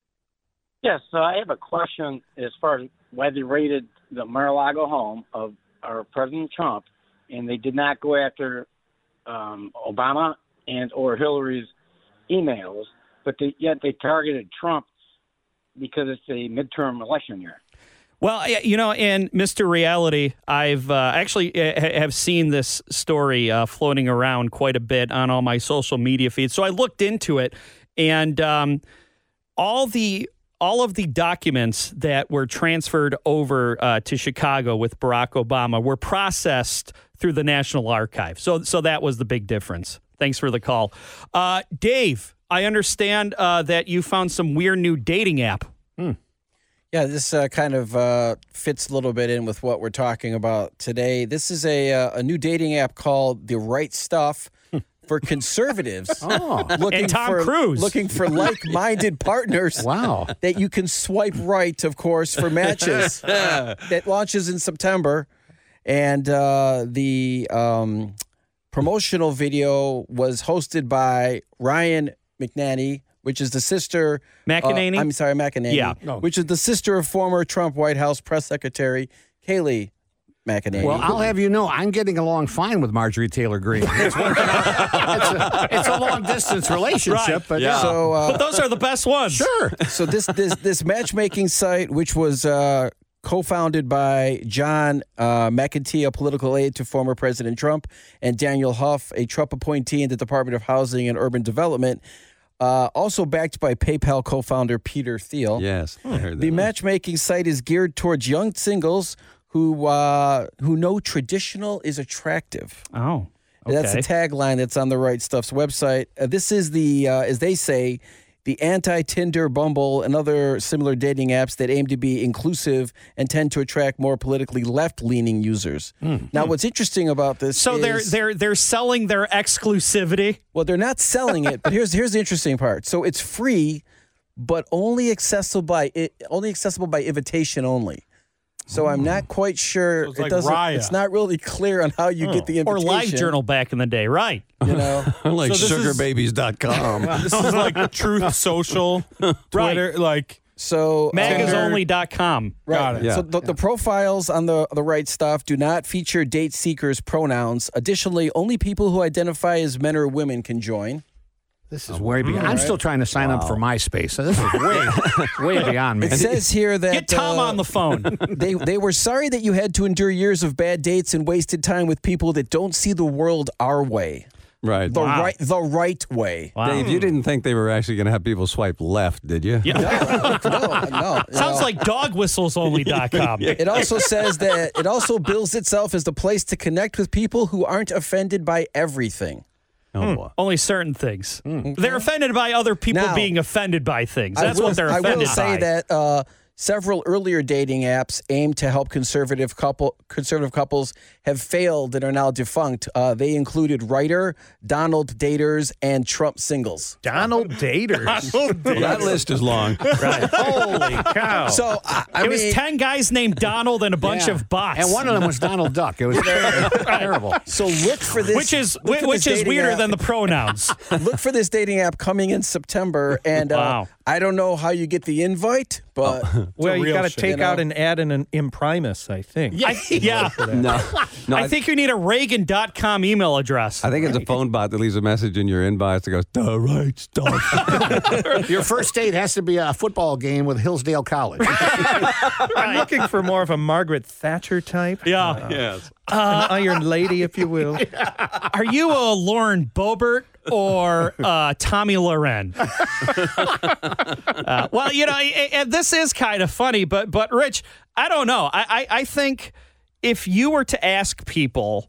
Speaker 15: Yes, uh, I have a question as far as why they raided the Mar-a-Lago home of our President Trump, and they did not go after um, Obama and or Hillary's emails, but they, yet they targeted Trump because it's a midterm election year.
Speaker 3: Well, you know, in Mister Reality, I've uh, actually uh, have seen this story uh, floating around quite a bit on all my social media feeds. So I looked into it, and um, all the all of the documents that were transferred over uh, to Chicago with Barack Obama were processed through the National Archive. So, so that was the big difference. Thanks for the call, uh, Dave. I understand uh, that you found some weird new dating app.
Speaker 6: Hmm. Yeah, this uh, kind of uh, fits a little bit in with what we're talking about today. This is a uh, a new dating app called The Right Stuff for conservatives.
Speaker 3: Oh. And Tom
Speaker 6: for,
Speaker 3: Cruise.
Speaker 6: Looking for like-minded partners.
Speaker 7: Wow.
Speaker 6: That you can swipe right, of course, for matches. That launches in September. And uh, the um, promotional video was hosted by Ryan McNanny, which is the sister...
Speaker 3: McEnany?
Speaker 6: Uh, I'm sorry, McEnany.
Speaker 3: Yeah.
Speaker 6: No. Which is the sister of former Trump White House press secretary Kayleigh McEnany.
Speaker 7: Well, I'll have you know, I'm getting along fine with Marjorie Taylor Greene. It's working out. It's a, it's a long-distance relationship.
Speaker 3: Right.
Speaker 7: But,
Speaker 3: Yeah.
Speaker 6: So, uh,
Speaker 3: but those are the best ones.
Speaker 7: Sure.
Speaker 6: So this this this matchmaking site, which was uh, co-founded by John uh, McEntee, a political aide to former President Trump, and Daniel Huff, a Trump appointee in the Department of Housing and Urban Development, uh, also backed by PayPal co-founder Peter Thiel.
Speaker 8: Yes, I heard that.
Speaker 6: The matchmaking site is geared towards young singles who uh, who know traditional is attractive.
Speaker 3: Oh, okay.
Speaker 6: That's the tagline that's on the Right Stuff's website. Uh, this is the, uh, as they say, the anti-Tinder, Bumble, and other similar dating apps that aim to be inclusive and tend to attract more politically left-leaning users.
Speaker 3: Mm.
Speaker 6: Now, what's interesting about this
Speaker 3: So
Speaker 6: is...
Speaker 3: they're they're they're selling their exclusivity.
Speaker 6: Well, they're not selling it, but here's here's the interesting part. So it's free, but only accessible by only accessible by invitation only. So I'm not quite sure.
Speaker 5: So it's
Speaker 6: it
Speaker 5: like
Speaker 6: doesn't.
Speaker 5: Raya.
Speaker 6: It's not really clear on how you get the
Speaker 3: Or
Speaker 6: invitation.
Speaker 3: LiveJournal back in the day, right?
Speaker 6: You know,
Speaker 8: like
Speaker 5: So this
Speaker 8: sugar
Speaker 5: is-
Speaker 8: babies dot com.
Speaker 5: This is like Truth Social, Twitter. Like
Speaker 6: So
Speaker 3: magasonly dot com.
Speaker 6: Right.
Speaker 3: Got it.
Speaker 6: So
Speaker 3: Yeah.
Speaker 6: the, the profiles on the the right stuff do not feature date seekers' pronouns. Additionally, only people who identify as men or women can join.
Speaker 7: This is way beyond.
Speaker 6: Mm,
Speaker 7: I'm
Speaker 6: right.
Speaker 7: still trying to sign up for MySpace. So this is way, way beyond me.
Speaker 6: It says here that
Speaker 3: Get Tom
Speaker 6: uh,
Speaker 3: on the phone.
Speaker 6: they they were sorry that you had to endure years of bad dates and wasted time with people that don't see the world our way.
Speaker 8: Right.
Speaker 6: The right the right way.
Speaker 8: Dave, you didn't think they were actually going to have people swipe left, did you?
Speaker 6: No, no.
Speaker 3: Sounds like dog whistles only dot com.
Speaker 6: It also says that it also bills itself as the place to connect with people who aren't offended by everything.
Speaker 8: Oh, boy.
Speaker 3: Only certain things. They're offended by other people
Speaker 6: Now,
Speaker 3: being offended by things.
Speaker 6: I
Speaker 3: That's
Speaker 6: will,
Speaker 3: what they're
Speaker 6: I
Speaker 3: offended
Speaker 6: will say
Speaker 3: by.
Speaker 6: that uh, several earlier dating apps aimed to help conservative couple conservative couples have failed and are now defunct. Uh, they included Writer, Donald Daters, and Trump Singles.
Speaker 9: Donald Daters.
Speaker 3: Donald
Speaker 8: Well, that list is long.
Speaker 3: Right.
Speaker 9: Holy cow.
Speaker 6: So I, I
Speaker 3: it
Speaker 6: mean,
Speaker 3: was ten guys named Donald and a bunch
Speaker 7: Yeah.
Speaker 3: of bots.
Speaker 7: And one of them was Donald Duck. It was ter- terrible.
Speaker 6: so look for this,
Speaker 3: which is
Speaker 6: look for
Speaker 3: which
Speaker 6: this
Speaker 3: is
Speaker 6: dating
Speaker 3: weirder
Speaker 6: app.
Speaker 3: than the pronouns.
Speaker 6: Look for this dating app coming in September, and uh,
Speaker 3: Wow.
Speaker 6: I don't know how you get the invite, but
Speaker 9: well, you got to take
Speaker 6: you know?
Speaker 9: out an ad in an imprimis, I think.
Speaker 3: I, yeah.
Speaker 8: No. no
Speaker 3: I think you need a Reagan dot com email address.
Speaker 8: I think it's a phone bot that leaves a message in your inbox that goes, the right stuff.
Speaker 7: Your first date has to be a football game with Hillsdale College.
Speaker 9: I'm looking for more of a Margaret Thatcher type.
Speaker 3: Yeah.
Speaker 9: Uh,
Speaker 8: yes.
Speaker 9: An iron lady, if you will.
Speaker 3: Are you a Lauren Boebert or uh, Tommy Loren? uh, well, you know, and this is kind of funny, but but Rich, I don't know. I, I, I think if you were to ask people,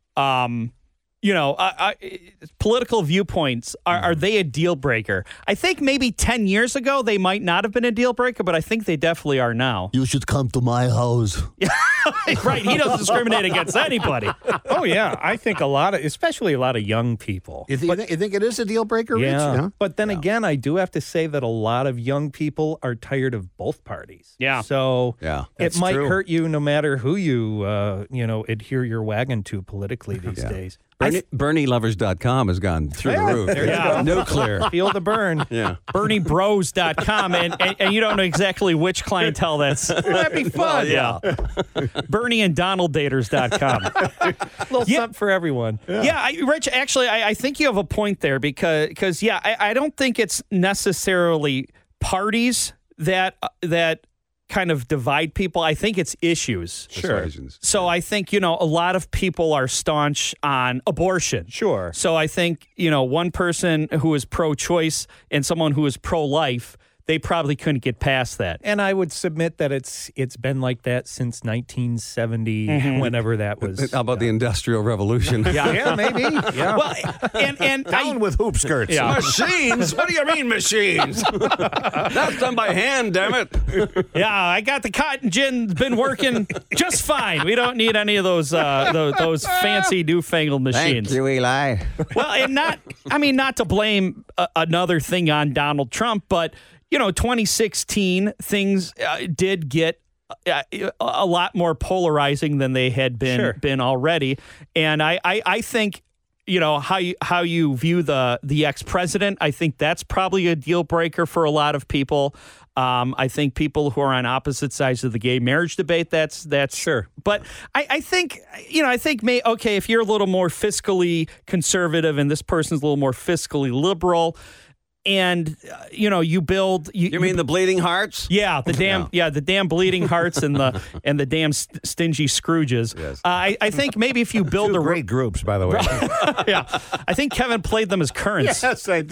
Speaker 3: um, you know, uh, uh, political viewpoints, are, are they a deal breaker? I think maybe ten years ago they might not have been a deal breaker, but I think they definitely are now.
Speaker 10: You should come to my house.
Speaker 3: Right. He doesn't discriminate against anybody.
Speaker 9: Oh, yeah. I think a lot of, especially a lot of young people.
Speaker 7: You, th- you think- you think it is a deal breaker, Rich?
Speaker 9: Yeah.
Speaker 7: Yeah.
Speaker 9: But then again, I do have to say that a lot of young people are tired of both parties.
Speaker 3: Yeah.
Speaker 9: So
Speaker 8: Yeah.
Speaker 9: it might
Speaker 7: true.
Speaker 9: hurt you no matter who you, uh, you know, adhere your wagon to politically these
Speaker 8: Yeah.
Speaker 9: days.
Speaker 8: Bernie, Bernie Lovers dot com has gone through
Speaker 9: Yeah,
Speaker 8: the roof.
Speaker 9: there you
Speaker 3: go.
Speaker 8: Nuclear.
Speaker 9: Feel the burn.
Speaker 8: Yeah.
Speaker 3: Bernie Bros dot com, and, and, and you don't know exactly which clientele that's.
Speaker 9: That'd be fun.
Speaker 3: Yeah. Bernie and Donald Daters dot com.
Speaker 9: A little
Speaker 3: Yeah.
Speaker 9: something for everyone.
Speaker 3: Yeah, I, Rich, actually, I, I think you have a point there because, because yeah, I, I don't think it's necessarily parties that uh, that kind of divide people. I think it's issues.
Speaker 8: Persuasions.
Speaker 3: So I think, you know, a lot of people are staunch on abortion.
Speaker 9: Sure.
Speaker 3: So I think, you know, one person who is pro-choice and someone who is pro-life, they probably couldn't get past that.
Speaker 9: And I would submit that it's it's been like that since nineteen seventy,
Speaker 3: Mhm.
Speaker 9: whenever that was.
Speaker 8: How about the Industrial Revolution?
Speaker 3: Yeah,
Speaker 9: yeah, maybe. Yeah.
Speaker 3: Well, and and
Speaker 7: Down
Speaker 3: I,
Speaker 7: with hoop skirts.
Speaker 3: Yeah.
Speaker 8: Machines? What do you mean machines? That's done by hand, damn it.
Speaker 3: yeah, I got the cotton gin, been working just fine. We don't need any of those uh, those, those fancy newfangled machines.
Speaker 8: Thank you, Eli.
Speaker 3: Well, and not, I mean, not to blame uh, another thing on Donald Trump, but, you know, twenty sixteen, things uh, did get uh, a lot more polarizing than they had been
Speaker 9: Sure.
Speaker 3: been already. And I, I, I think, you know, how you, how you view the, the ex-president, I think that's probably a deal breaker for a lot of people. Um, I think people who are on opposite sides of the gay marriage debate, that's that's
Speaker 9: Sure.
Speaker 3: But I, I think, you know, I think, may, okay, if you're a little more fiscally conservative and this person's a little more fiscally liberal, and uh, you know, you build. You,
Speaker 8: You mean the Bleeding Hearts?
Speaker 3: Yeah, the damn,
Speaker 8: No.
Speaker 3: yeah, the damn bleeding hearts and the and the damn st- stingy Scrooges.
Speaker 8: Yes.
Speaker 3: Uh, I, I think maybe if you build
Speaker 7: Two
Speaker 3: a
Speaker 7: great groups, by the way.
Speaker 3: yeah, I think Kevin played them as currents.
Speaker 7: Yes, I did.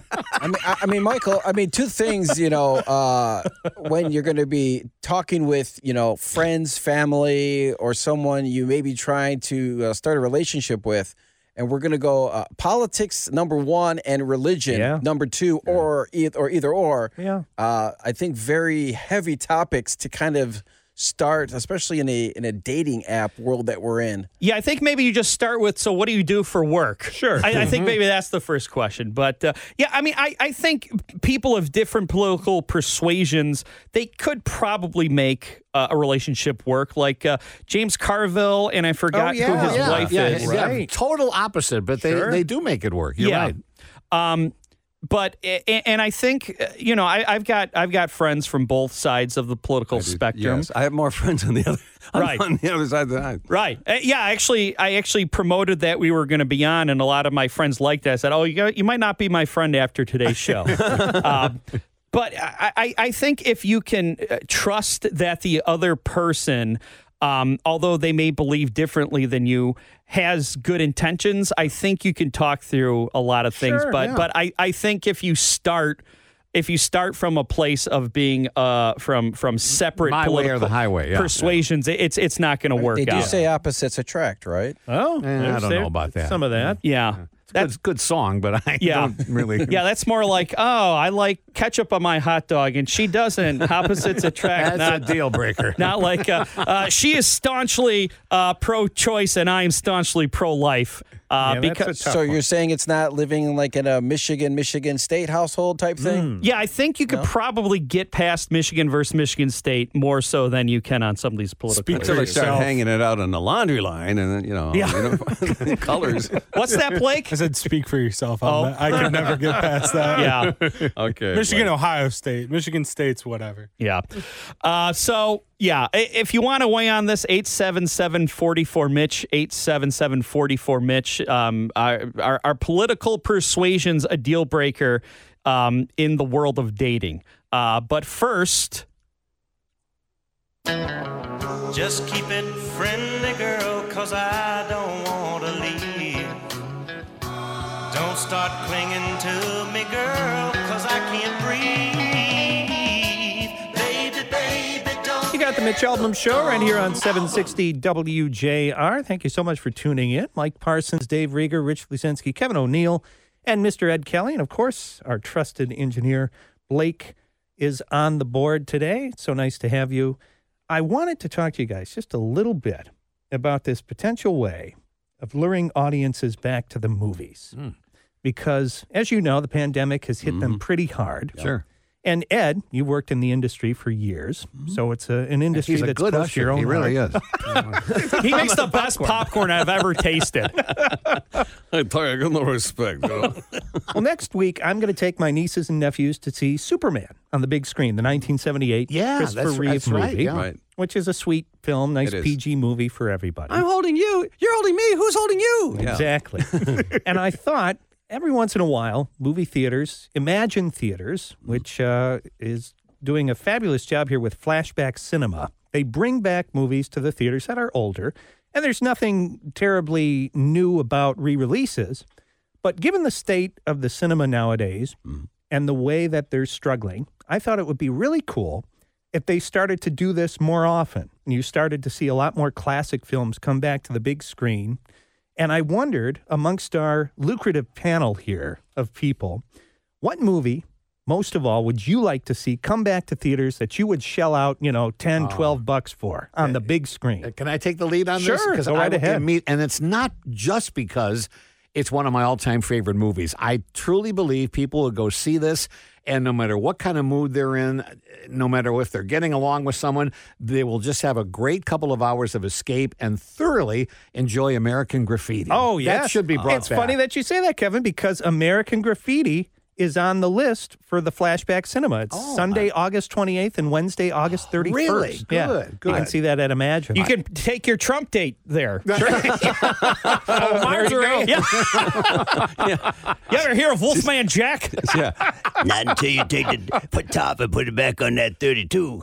Speaker 6: I mean, I, I mean, Michael. I mean, two things. You know, uh, when you're going to be talking with, you know, friends, family, or someone you may be trying to uh, start a relationship with, and we're going to go uh, politics number one and religion
Speaker 9: Yeah.
Speaker 6: number two, or e- or either or.
Speaker 9: Yeah.
Speaker 6: Uh, I think very heavy topics to kind of start, especially in a in a dating app world that we're in.
Speaker 3: Yeah, I think maybe you just start with, so what do you do for work?
Speaker 9: Sure.
Speaker 3: I, I think maybe that's the first question. But uh, yeah, I mean, I, I think people of different political persuasions, they could probably make uh, a relationship work. Like uh, James Carville, and I forgot who his
Speaker 7: yeah.
Speaker 3: wife
Speaker 7: yeah,
Speaker 3: is.
Speaker 7: yeah,
Speaker 9: Right.
Speaker 7: total opposite, but they,
Speaker 9: Sure.
Speaker 7: they do make it work. You're
Speaker 3: yeah.
Speaker 7: right.
Speaker 3: Um, but and I think you know I, I've got I've got friends from both sides of the political spectrum.
Speaker 8: Yes, I have more friends on the other on,
Speaker 3: right.
Speaker 8: on the other side than I.
Speaker 3: Right. Uh, yeah. Actually, I actually promoted that we were going to be on, and a lot of my friends liked that. I said, "Oh, you got, you might not be my friend after today's show." um, but I, I I think if you can trust that the other person, um, although they may believe differently than you, has good intentions, I think you can talk through a lot of things.
Speaker 7: Sure,
Speaker 3: but
Speaker 7: yeah.
Speaker 3: but I, I think if you start if you start from a place of being uh from from separate
Speaker 7: My way
Speaker 3: political
Speaker 7: or the highway, yeah,
Speaker 3: persuasions, yeah. it's it's not going to work
Speaker 6: They do
Speaker 3: out.
Speaker 6: say opposites attract, right?
Speaker 9: Oh,
Speaker 7: Eh, I don't know about that.
Speaker 9: Some of that.
Speaker 3: Yeah.
Speaker 7: That's a good song, but I
Speaker 3: Yeah.
Speaker 7: don't really.
Speaker 3: Yeah, that's more like, oh, I like ketchup on my hot dog, and she doesn't. Opposites attract.
Speaker 7: That's
Speaker 3: not,
Speaker 7: a deal breaker.
Speaker 3: Not like uh, uh, she is staunchly uh, pro-choice, and I am staunchly pro-life. Uh,
Speaker 9: Yeah, that's
Speaker 3: because
Speaker 9: a tough
Speaker 6: So
Speaker 9: one.
Speaker 6: you're saying it's not living like in a Michigan, Michigan State household type thing?
Speaker 3: yeah, I think you could probably get past Michigan versus Michigan State more so than you can on some of these political.
Speaker 8: Speak until they start
Speaker 3: yourself.
Speaker 8: hanging it out on the laundry line, and then you know,
Speaker 3: Yeah.
Speaker 8: you know colors.
Speaker 3: What's that, Blake?
Speaker 16: I said speak for yourself. On
Speaker 3: Oh.
Speaker 16: that. I could never get past that.
Speaker 3: Yeah.
Speaker 8: Okay.
Speaker 16: Michigan,
Speaker 8: Blake.
Speaker 16: Ohio State. Michigan State's whatever.
Speaker 3: Yeah. Uh, so, yeah, i- if you want to weigh on this, eight seven seven, four four, Mitch, eight seven seven, four four, Mitch. Um, our, our, our political persuasions a deal breaker um, in the world of dating. Uh, but first...
Speaker 17: Just keep it friendly, girl, cause I don't want to leave. Don't start clinging to me, girl, cause I can't breathe. Baby, baby, don't.
Speaker 9: You got the Mitch Albom Show right here on seven sixty W J R. Thank you so much for tuning in. Mike Parsons, Dave Rieger, Rich Luzinski, Kevin O'Neill, and Mister Ed Kelly. And, of course, our trusted engineer, Blake, is on the board today. It's so nice to have you. I wanted to talk to you guys just a little bit about this potential way of luring audiences back to the movies.
Speaker 7: Mm.
Speaker 9: Because, as you know, the pandemic has hit them pretty hard.
Speaker 7: Sure.
Speaker 9: And Ed, you worked in the industry for years, so it's a, an industry
Speaker 7: He's a
Speaker 9: that's
Speaker 7: good
Speaker 9: close to your
Speaker 7: usher.
Speaker 9: own
Speaker 7: He really
Speaker 9: heart.
Speaker 7: is.
Speaker 3: He makes the best popcorn I've ever tasted.
Speaker 8: I tell you, I got no respect. You know?
Speaker 9: Well, next week, I'm going to take my nieces and nephews to see Superman on the big screen, the nineteen seventy-eight
Speaker 7: Yeah,
Speaker 9: Christopher
Speaker 7: that's-
Speaker 9: Reeve
Speaker 7: that's
Speaker 9: movie,
Speaker 7: right, yeah.
Speaker 8: Right.
Speaker 9: which is a sweet film, nice
Speaker 8: It is.
Speaker 9: P G movie for everybody.
Speaker 8: I'm holding you. You're holding me. Who's holding you? Yeah.
Speaker 9: Exactly. And I thought every once in a while, movie theaters, Imagine Theaters, which uh, is doing a fabulous job here with Flashback Cinema, they bring back movies to the theaters that are older. And there's nothing terribly new about re-releases. But given the state of the cinema nowadays
Speaker 8: Mm.
Speaker 9: and the way that they're struggling, I thought it would be really cool if they started to do this more often. And you started to see a lot more classic films come back to the big screen. And I wondered, amongst our lucrative panel here of people, what movie, most of all, would you like to see come back to theaters that you would shell out, you know, ten, twelve bucks for on the big screen?
Speaker 7: Can I take the lead on
Speaker 9: Sure,
Speaker 7: this? Because
Speaker 9: go
Speaker 7: I
Speaker 9: right
Speaker 7: will
Speaker 9: ahead.
Speaker 7: meet, and it's not just because it's one of my all-time favorite movies. I truly believe people will go see this, and no matter what kind of mood they're in, no matter if they're getting along with someone, they will just have a great couple of hours of escape and thoroughly enjoy American Graffiti.
Speaker 9: Oh, yeah.
Speaker 7: That should be brought
Speaker 9: It's
Speaker 7: back.
Speaker 9: funny that you say that, Kevin, because American Graffiti is on the list for the Flashback Cinema. It's
Speaker 7: Oh,
Speaker 9: Sunday, August twenty-eighth and Wednesday, August thirty-first.
Speaker 7: Really?
Speaker 9: Yeah.
Speaker 7: Good, good.
Speaker 9: You can see that at Imagine.
Speaker 3: You can take your Trump date there.
Speaker 9: oh, Marjorie.
Speaker 3: Yeah. yeah. You ever hear of Wolfman Jack?
Speaker 8: Yeah.
Speaker 10: Not until you take the top and put it back on that thirty-two.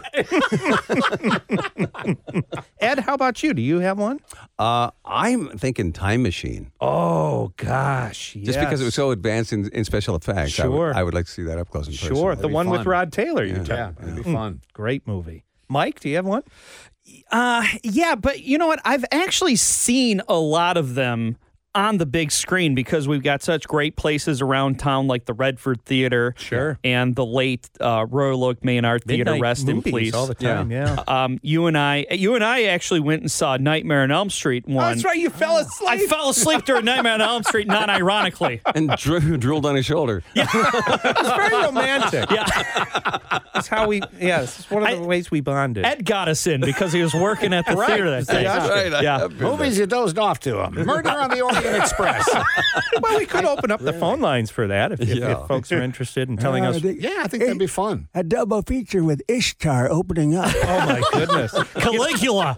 Speaker 9: Ed, how about you? Do you have one?
Speaker 8: Uh, I'm thinking Time Machine.
Speaker 9: Oh, gosh.
Speaker 8: Just because it was so advanced in, in special effects, I, would,
Speaker 9: Sure.
Speaker 8: I would like to see that up close and personal.
Speaker 9: Sure. The
Speaker 7: be
Speaker 9: one with
Speaker 7: fun.
Speaker 9: Rod Taylor you're
Speaker 8: Yeah.
Speaker 9: talking
Speaker 7: Yeah,
Speaker 9: about.
Speaker 7: it'd be
Speaker 9: Mm,
Speaker 7: fun.
Speaker 9: Great movie. Mike, do you have one?
Speaker 3: Uh, yeah, but you know what? I've actually seen a lot of them on the big screen because we've got such great places around town like the Redford Theater.
Speaker 9: Ssure.
Speaker 3: And the late uh, Royal Oak Maynard Theater,
Speaker 9: Midnight
Speaker 3: rest in
Speaker 9: movies
Speaker 3: peace.
Speaker 9: all the time, yeah.
Speaker 3: Um, you and I, you and I actually went and saw Nightmare on Elm Street one.
Speaker 9: That's right. You fell asleep.
Speaker 3: I fell asleep during Nightmare on Elm Street, not ironically.
Speaker 8: And drew, drooled on his shoulder.
Speaker 9: It's very romantic.
Speaker 3: Yeah.
Speaker 9: is how we. Yeah, this is one of the I, ways we bonded.
Speaker 3: Ed got us in because he was working at the
Speaker 9: right.
Speaker 3: theater that day.
Speaker 7: That's
Speaker 3: right.
Speaker 7: right.
Speaker 3: Yeah.
Speaker 7: Movies you dozed off to them. Murder on the Orient Express.
Speaker 9: Well, we could open up the phone lines for that if, if,
Speaker 8: Yeah.
Speaker 9: if folks are interested in telling
Speaker 7: uh,
Speaker 9: us.
Speaker 7: They, yeah, I think that'd be fun.
Speaker 10: A double feature with Ishtar opening up.
Speaker 9: Oh my goodness,
Speaker 3: Caligula.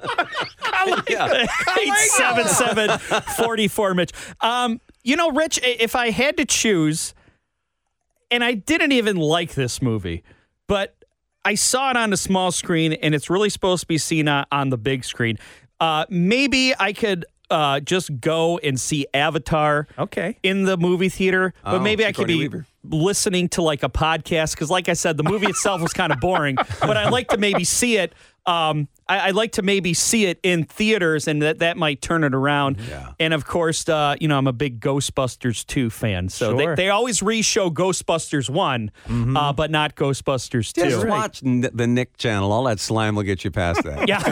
Speaker 8: Yeah.
Speaker 3: eight seven seven, four four, Mitch. Um, you know, Rich, if I had to choose, and I didn't even like this movie, but I saw it on the small screen, and it's really supposed to be seen on, on the big screen. Uh, maybe I could uh, just go and see Avatar
Speaker 9: okay.
Speaker 3: in the movie theater, but
Speaker 8: Oh,
Speaker 3: maybe I could
Speaker 8: Sigourney
Speaker 3: be
Speaker 8: Weaver.
Speaker 3: listening to like a podcast because, like I said, the movie itself was kind of boring, but I'd like to maybe see it. Um, I, I'd like to maybe see it in theaters, and that, that might turn it around.
Speaker 8: Yeah.
Speaker 3: And of course, uh, you know, I'm a big Ghostbusters two fan, so
Speaker 9: Sure.
Speaker 3: they, they always re-show Ghostbusters one,
Speaker 9: Mm-hmm.
Speaker 3: uh, but not Ghostbusters two.
Speaker 8: Just watch N- the Nick channel. All that slime will get you past that.
Speaker 3: Yeah,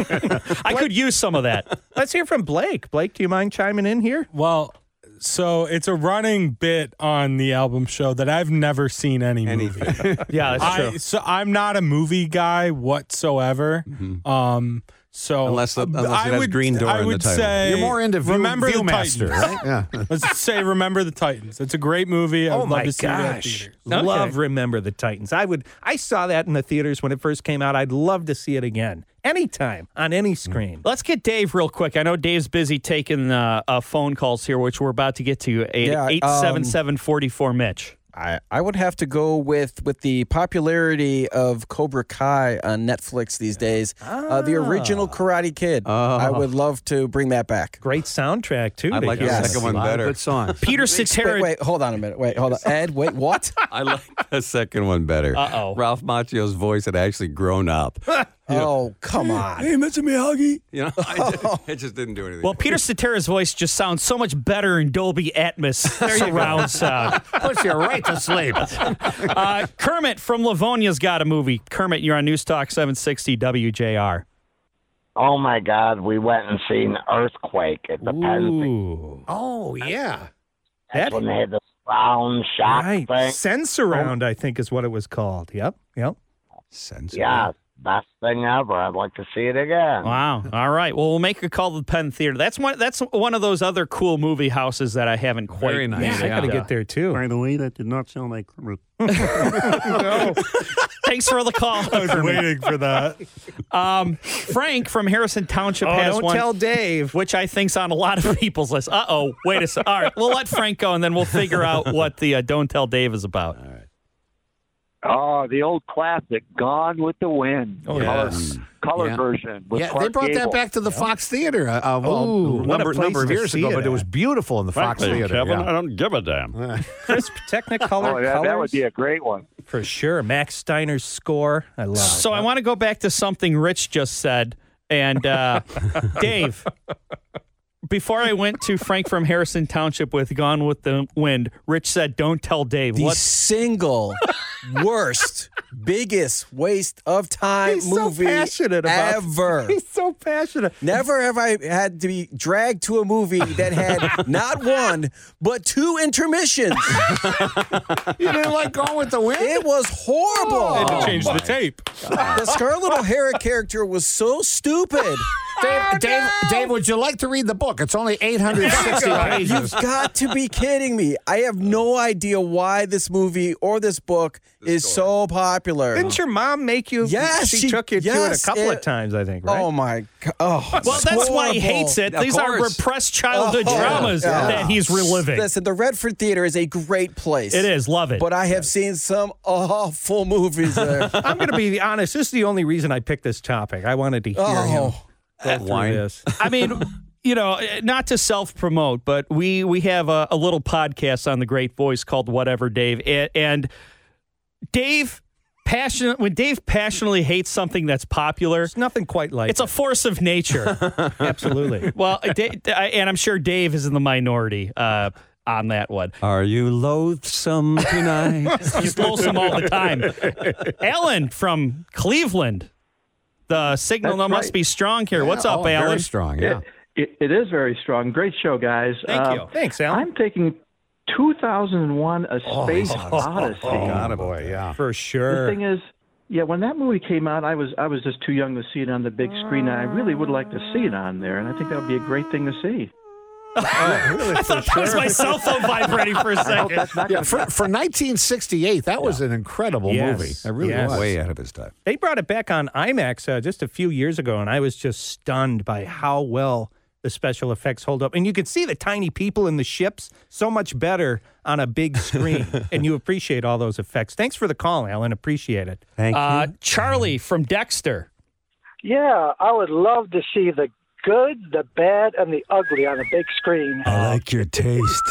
Speaker 3: I could use some of that.
Speaker 9: Let's hear from Blake. Blake, do you mind chiming in here?
Speaker 16: Well, so it's a running bit on the album show that I've never seen any movie.
Speaker 3: Yeah, that's true.
Speaker 16: I, so I'm not a movie guy whatsoever.
Speaker 8: Mm-hmm.
Speaker 16: Um, so
Speaker 8: Unless the- unless it
Speaker 16: I
Speaker 8: has
Speaker 16: would,
Speaker 8: Green Door
Speaker 16: I
Speaker 8: in the
Speaker 16: would
Speaker 8: title.
Speaker 16: say
Speaker 7: You're more into View-
Speaker 16: Remember the
Speaker 7: Viewmaster,
Speaker 16: Titans.
Speaker 7: right? Yeah.
Speaker 16: Let's say Remember the Titans. It's a great movie. I
Speaker 9: Oh
Speaker 16: would
Speaker 9: my
Speaker 16: love to see it at
Speaker 9: gosh!
Speaker 16: theaters.
Speaker 9: Love Remember the Titans. I would. I saw that in the theaters when it first came out. I'd love to see it again, anytime on any screen.
Speaker 3: Let's get Dave real quick. I know Dave's busy taking uh, uh, phone calls here, which we're about to get to.
Speaker 6: Yeah,
Speaker 3: eight seven seven, four four, Mitch.
Speaker 6: I, I would have to go with with the popularity of Cobra Kai on Netflix these days. Uh, the original Karate Kid.
Speaker 8: Oh.
Speaker 6: I would love to bring that back.
Speaker 9: Great soundtrack too.
Speaker 8: I
Speaker 9: to
Speaker 8: like the
Speaker 9: hear.
Speaker 6: Yes.
Speaker 8: second one
Speaker 7: A lot of
Speaker 8: better.
Speaker 7: good songs.
Speaker 3: Peter
Speaker 6: Wait,
Speaker 3: Cetera.
Speaker 6: wait, hold on a minute. Wait, hold on. Ed, wait, what?
Speaker 8: I like the second one better.
Speaker 3: Uh-oh.
Speaker 8: Ralph Macchio's voice had actually grown up.
Speaker 6: Oh, come on.
Speaker 10: Hey, Mister Miyagi.
Speaker 8: You know, I just, it just didn't do anything.
Speaker 3: Well, Peter Cetera's voice just sounds so much better in Dolby Atmos surround sound.
Speaker 7: Puts you right to sleep.
Speaker 3: Uh, Kermit from Livonia's got a movie. Kermit, you're on News Talk seven sixty W J R.
Speaker 15: Oh my God, we went and seen Earthquake at the Penn.
Speaker 3: Ooh.
Speaker 7: Oh, yeah.
Speaker 15: That's when they had the sound shock
Speaker 9: Right.
Speaker 15: thing.
Speaker 9: Sensurround, I think, is what it was called. Yep. Yep.
Speaker 8: Sense.
Speaker 15: Yeah, best thing ever. I'd like to see it again.
Speaker 3: Wow. All right. Well, we'll make a call to the Penn Theater. That's one. That's one of those other cool movie houses that I haven't quite.
Speaker 8: Very nice.
Speaker 9: Yeah, I got to get there too.
Speaker 10: By the way, that did not sound like Kermit.
Speaker 3: Thanks for the call.
Speaker 16: I was waiting for that.
Speaker 3: Um, Frank from Harrison Township
Speaker 9: Oh,
Speaker 3: has
Speaker 9: don't
Speaker 3: one,
Speaker 9: tell Dave.
Speaker 3: which I think's on a lot of people's list. Uh oh. Wait a second. All right. We'll let Frank go, and then we'll figure out what the uh, Don't Tell Dave is about. All right.
Speaker 12: Oh, the old classic, Gone with the Wind.
Speaker 9: Oh,
Speaker 12: color,
Speaker 9: yes.
Speaker 12: color
Speaker 7: Yeah.
Speaker 12: version. With
Speaker 7: Yeah,
Speaker 12: Clark
Speaker 7: they brought
Speaker 12: Gable.
Speaker 7: that back to the Fox Theater uh, uh, well,
Speaker 9: Ooh,
Speaker 7: a
Speaker 9: what a
Speaker 7: number,
Speaker 9: place
Speaker 7: number of
Speaker 9: to
Speaker 7: years
Speaker 9: see
Speaker 7: ago,
Speaker 9: it
Speaker 7: but it
Speaker 9: at.
Speaker 7: was beautiful in the Fox Theater. yeah.
Speaker 8: don't give a damn.
Speaker 9: Crisp Technicolor
Speaker 12: Oh, yeah,
Speaker 9: colors.
Speaker 12: that would be a great one.
Speaker 9: For sure. Max Steiner's score. I love it.
Speaker 3: So I want to go back to something Rich just said. And uh, Dave, before I went to Frank from Harrison Township with Gone with the Wind, Rich said, don't tell Dave.
Speaker 6: The
Speaker 3: What?
Speaker 6: single worst, biggest waste of time
Speaker 9: He's so
Speaker 6: movie
Speaker 9: passionate about
Speaker 6: ever.
Speaker 9: He's so passionate.
Speaker 6: Never have I had to be dragged to a movie that had not one, but two intermissions.
Speaker 7: You didn't like Gone with the Wind?
Speaker 6: It was horrible.
Speaker 16: Had to
Speaker 7: Oh,
Speaker 16: change the tape.
Speaker 6: The Scarlett O'Hara character was so stupid.
Speaker 7: Dave, Dave, Dave, would you like to read the book? It's only eight hundred sixty
Speaker 6: You've
Speaker 7: pages.
Speaker 6: got to be kidding me. I have no idea why this movie or this book is so popular.
Speaker 9: Didn't your mom make you?
Speaker 6: Yes,
Speaker 9: She,
Speaker 6: she-
Speaker 9: took you to it
Speaker 6: yes,
Speaker 9: a couple
Speaker 6: it-
Speaker 9: of times, I think, right?
Speaker 6: Oh, my God. Oh,
Speaker 3: Well,
Speaker 6: it's
Speaker 3: that's why he
Speaker 6: horrible.
Speaker 3: hates it.
Speaker 8: Of
Speaker 3: These are
Speaker 8: course.
Speaker 3: repressed childhood
Speaker 6: Oh,
Speaker 3: dramas
Speaker 6: yeah.
Speaker 3: that he's reliving.
Speaker 6: Listen, the Redford Theater is a great place.
Speaker 3: It is. Love it.
Speaker 6: But I have seen some awful movies there.
Speaker 9: I'm going to be honest. This is the only reason I picked this topic. I wanted to hear him
Speaker 6: Oh,
Speaker 9: go through
Speaker 8: Wine.
Speaker 9: this.
Speaker 3: I mean, you know, not to self-promote, but we we have a, a little podcast on the Great Voice called Whatever Dave, and, and Dave passionate when Dave passionately hates something that's popular.
Speaker 9: There's nothing quite like
Speaker 3: It's a force of nature.
Speaker 9: Absolutely.
Speaker 3: Well, Da- and I'm sure Dave is in the minority uh, on that one.
Speaker 8: Are you loathsome tonight?
Speaker 3: He's lonesome all the time. Alan from Cleveland. The signal
Speaker 14: That's
Speaker 3: must
Speaker 14: right.
Speaker 3: be strong here. What's up,
Speaker 7: oh,
Speaker 3: Alan?
Speaker 7: Very strong, yeah.
Speaker 14: It, it is very strong. Great show, guys.
Speaker 3: Thank
Speaker 14: Uh,
Speaker 3: you.
Speaker 9: Thanks, Alan.
Speaker 14: I'm taking two thousand one A Space Odyssey.
Speaker 7: Oh, boy, yeah.
Speaker 9: For
Speaker 14: The
Speaker 9: sure.
Speaker 14: thing is,
Speaker 12: Yeah, when that movie came out, I was I was just too young to see it on the big screen. And I really would like to see it on there, and I think that would be a great thing to see.
Speaker 7: Oh, really?
Speaker 3: I thought that was my cell phone vibrating for a second.
Speaker 7: Yeah, for, for nineteen sixty-eight, that was an incredible
Speaker 9: Yes,
Speaker 7: movie. It really
Speaker 9: yes.
Speaker 7: was.
Speaker 8: Way ahead of his time.
Speaker 9: They brought it back on IMAX uh, just a few years ago, and I was just stunned by how well the special effects hold up. And you could see the tiny people in the ships so much better on a big screen, and you appreciate all those effects. Thanks for the call, Alan. Appreciate it.
Speaker 8: Thank
Speaker 3: Uh,
Speaker 8: you.
Speaker 3: Charlie from Dexter.
Speaker 18: Yeah, I would love to see the good, the bad, and the ugly on a big screen.
Speaker 8: I like your taste.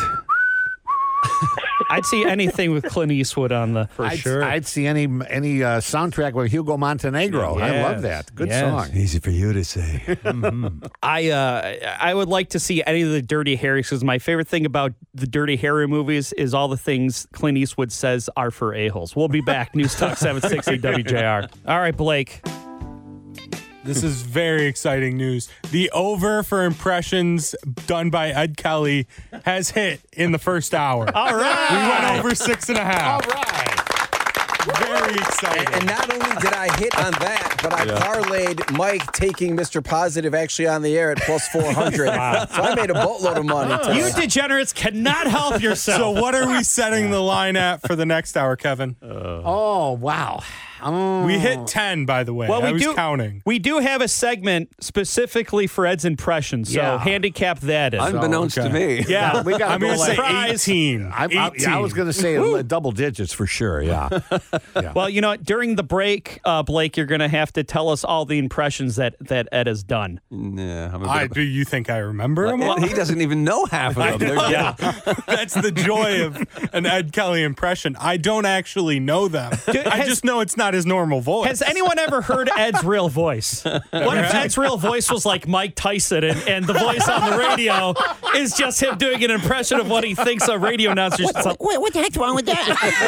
Speaker 3: I'd see anything with Clint Eastwood on the for
Speaker 7: I'd,
Speaker 3: sure.
Speaker 7: I'd see any any uh, soundtrack with Hugo Montenegro. I
Speaker 3: Yes,
Speaker 7: love that. Good
Speaker 3: yes.
Speaker 7: song.
Speaker 8: Easy for you to say.
Speaker 3: I uh, I would like to see any of the Dirty Harrys because my favorite thing about the Dirty Harry movies is all the things Clint Eastwood says are for a-holes. We'll be back. News Talk seven sixty W J R. All right, Blake.
Speaker 16: This is very exciting news. The over for impressions done by Ed Kelly has hit in the first hour.
Speaker 3: All right.
Speaker 16: We went over six and a half.
Speaker 7: All right.
Speaker 16: Very exciting.
Speaker 6: And not only did I hit on that, but I parlayed Mike taking Mister Positive actually on the air at plus four hundred.
Speaker 3: Wow.
Speaker 6: So I made a boatload of money today.
Speaker 3: You degenerates cannot help yourself.
Speaker 16: So what are we setting the line at for the next hour, Kevin?
Speaker 7: Oh, wow. Oh.
Speaker 16: We hit ten, by the way.
Speaker 3: Well,
Speaker 16: I
Speaker 3: we
Speaker 16: was
Speaker 3: do,
Speaker 16: counting.
Speaker 3: We do have a segment specifically for Ed's impressions, so
Speaker 7: Yeah.
Speaker 3: handicap that in.
Speaker 8: Unbeknownst
Speaker 16: okay.
Speaker 8: to me.
Speaker 3: Yeah,
Speaker 7: We got
Speaker 16: I'm going to say
Speaker 3: Surprise.
Speaker 16: eighteen.
Speaker 7: I, I,
Speaker 16: eighteen.
Speaker 7: I was going to say double digits for sure. Yeah. yeah.
Speaker 3: Well, you know, during the break, uh, Blake, you're going to have to tell us all the impressions that, that Ed has done.
Speaker 8: Yeah, I'm a bit
Speaker 16: I,
Speaker 8: of a-
Speaker 16: do you think I remember him?
Speaker 8: Well, he doesn't even know half of them. They're-
Speaker 3: Yeah.
Speaker 16: That's the joy of an Ed Kelly impression. I don't actually know them. I
Speaker 3: has-
Speaker 16: just know it's not his normal voice.
Speaker 3: Has anyone ever heard Ed's real voice? What if Ed's real voice was like Mike Tyson and, and the voice on the radio is just him doing an impression of what he thinks a radio announcer should sound?
Speaker 10: Wait, what the heck's wrong with that?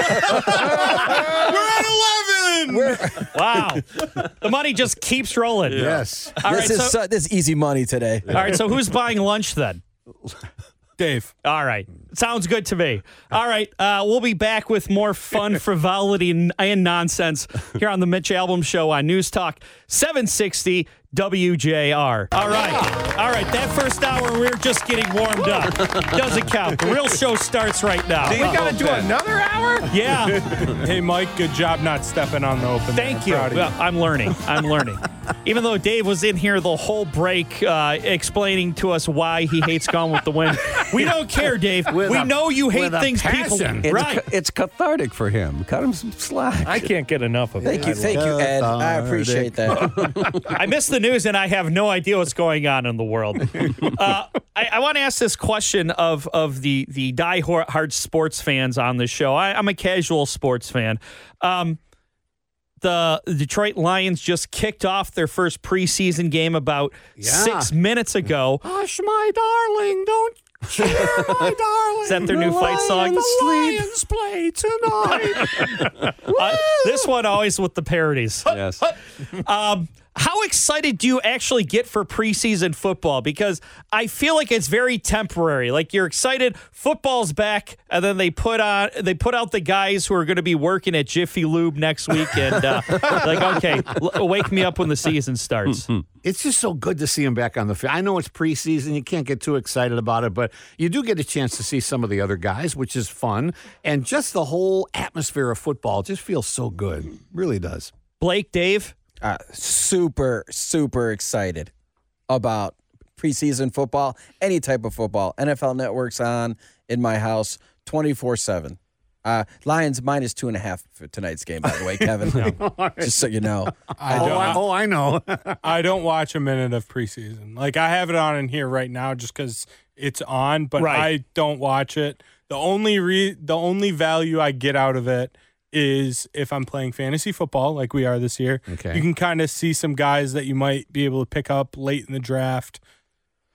Speaker 16: We're at eleven!
Speaker 3: Wow. The money just keeps rolling.
Speaker 7: Yes.
Speaker 3: All
Speaker 6: this
Speaker 3: right,
Speaker 6: is
Speaker 3: so,
Speaker 6: uh, this is easy money today.
Speaker 3: all right, so who's buying lunch then?
Speaker 16: Dave.
Speaker 3: All right. Sounds good to me. All right. Uh, we'll be back with more fun, frivolity, and, and nonsense here on the Mitch Albom Show on News Talk seven sixty W J R. All right. All right. That first hour, we're just getting warmed up. Doesn't count. The real show starts right now.
Speaker 16: We got to do another hour?
Speaker 3: Yeah.
Speaker 16: Hey, Mike, good job not stepping on the open.
Speaker 3: Thank
Speaker 16: I'm
Speaker 3: you.
Speaker 16: proud of
Speaker 3: Well, I'm learning. I'm learning. Even though Dave was in here the whole break uh, explaining to us why he hates Gone with the Wind, we don't care, Dave.
Speaker 7: With
Speaker 3: we
Speaker 7: a-
Speaker 3: know you hate
Speaker 7: with a
Speaker 3: things people.
Speaker 7: passion.
Speaker 8: It's,
Speaker 3: Right.
Speaker 8: ca- it's cathartic for him. Cut him some slack.
Speaker 9: I can't get enough of
Speaker 6: Thank
Speaker 9: it.
Speaker 6: you,
Speaker 9: I
Speaker 6: thank
Speaker 9: love
Speaker 6: you, Ed. I appreciate that.
Speaker 3: I missed the news and I have no idea what's going on in the world. Uh, I, I want to ask this question of of the the die-hard sports fans on the show. I, I'm a casual sports fan. Um, the Detroit Lions just kicked off their first preseason game about
Speaker 7: Yeah.
Speaker 3: six minutes ago.
Speaker 7: Hush, my darling, don't cheer, my darling.
Speaker 3: Is that their new fight song?
Speaker 7: The Lions play tonight.
Speaker 3: Uh, this one always with the parodies.
Speaker 8: Yes.
Speaker 3: Um, how excited do you actually get for preseason football? Because I feel like it's very temporary. Like you're excited, football's back, and then they put on they put out the guys who are going to be working at Jiffy Lube next week, and uh, like, okay, l- wake me up when the season starts.
Speaker 7: It's just so good to see him back on the field. I know it's preseason. You can't get too excited about it, but you do get a chance to see some of the other guys, which is fun. And just the whole atmosphere of football just feels so good. Really does.
Speaker 3: Blake, Dave?
Speaker 6: Uh, super, super excited about preseason football, any type of football. N F L Network's on in my house twenty-four seven. Uh, Lions minus two and a half for tonight's game, by the way, Kevin. Just so you know.
Speaker 16: I
Speaker 7: oh,
Speaker 16: don't,
Speaker 7: I, oh, I know.
Speaker 16: I don't watch a minute of preseason. Like, I have it on in here right now just because it's on, but
Speaker 3: Right.
Speaker 16: I don't watch it. The only re- the only value I get out of it is if I'm playing fantasy football like we are this year.
Speaker 7: Okay.
Speaker 16: You can kind of see some guys that you might be able to pick up late in the draft.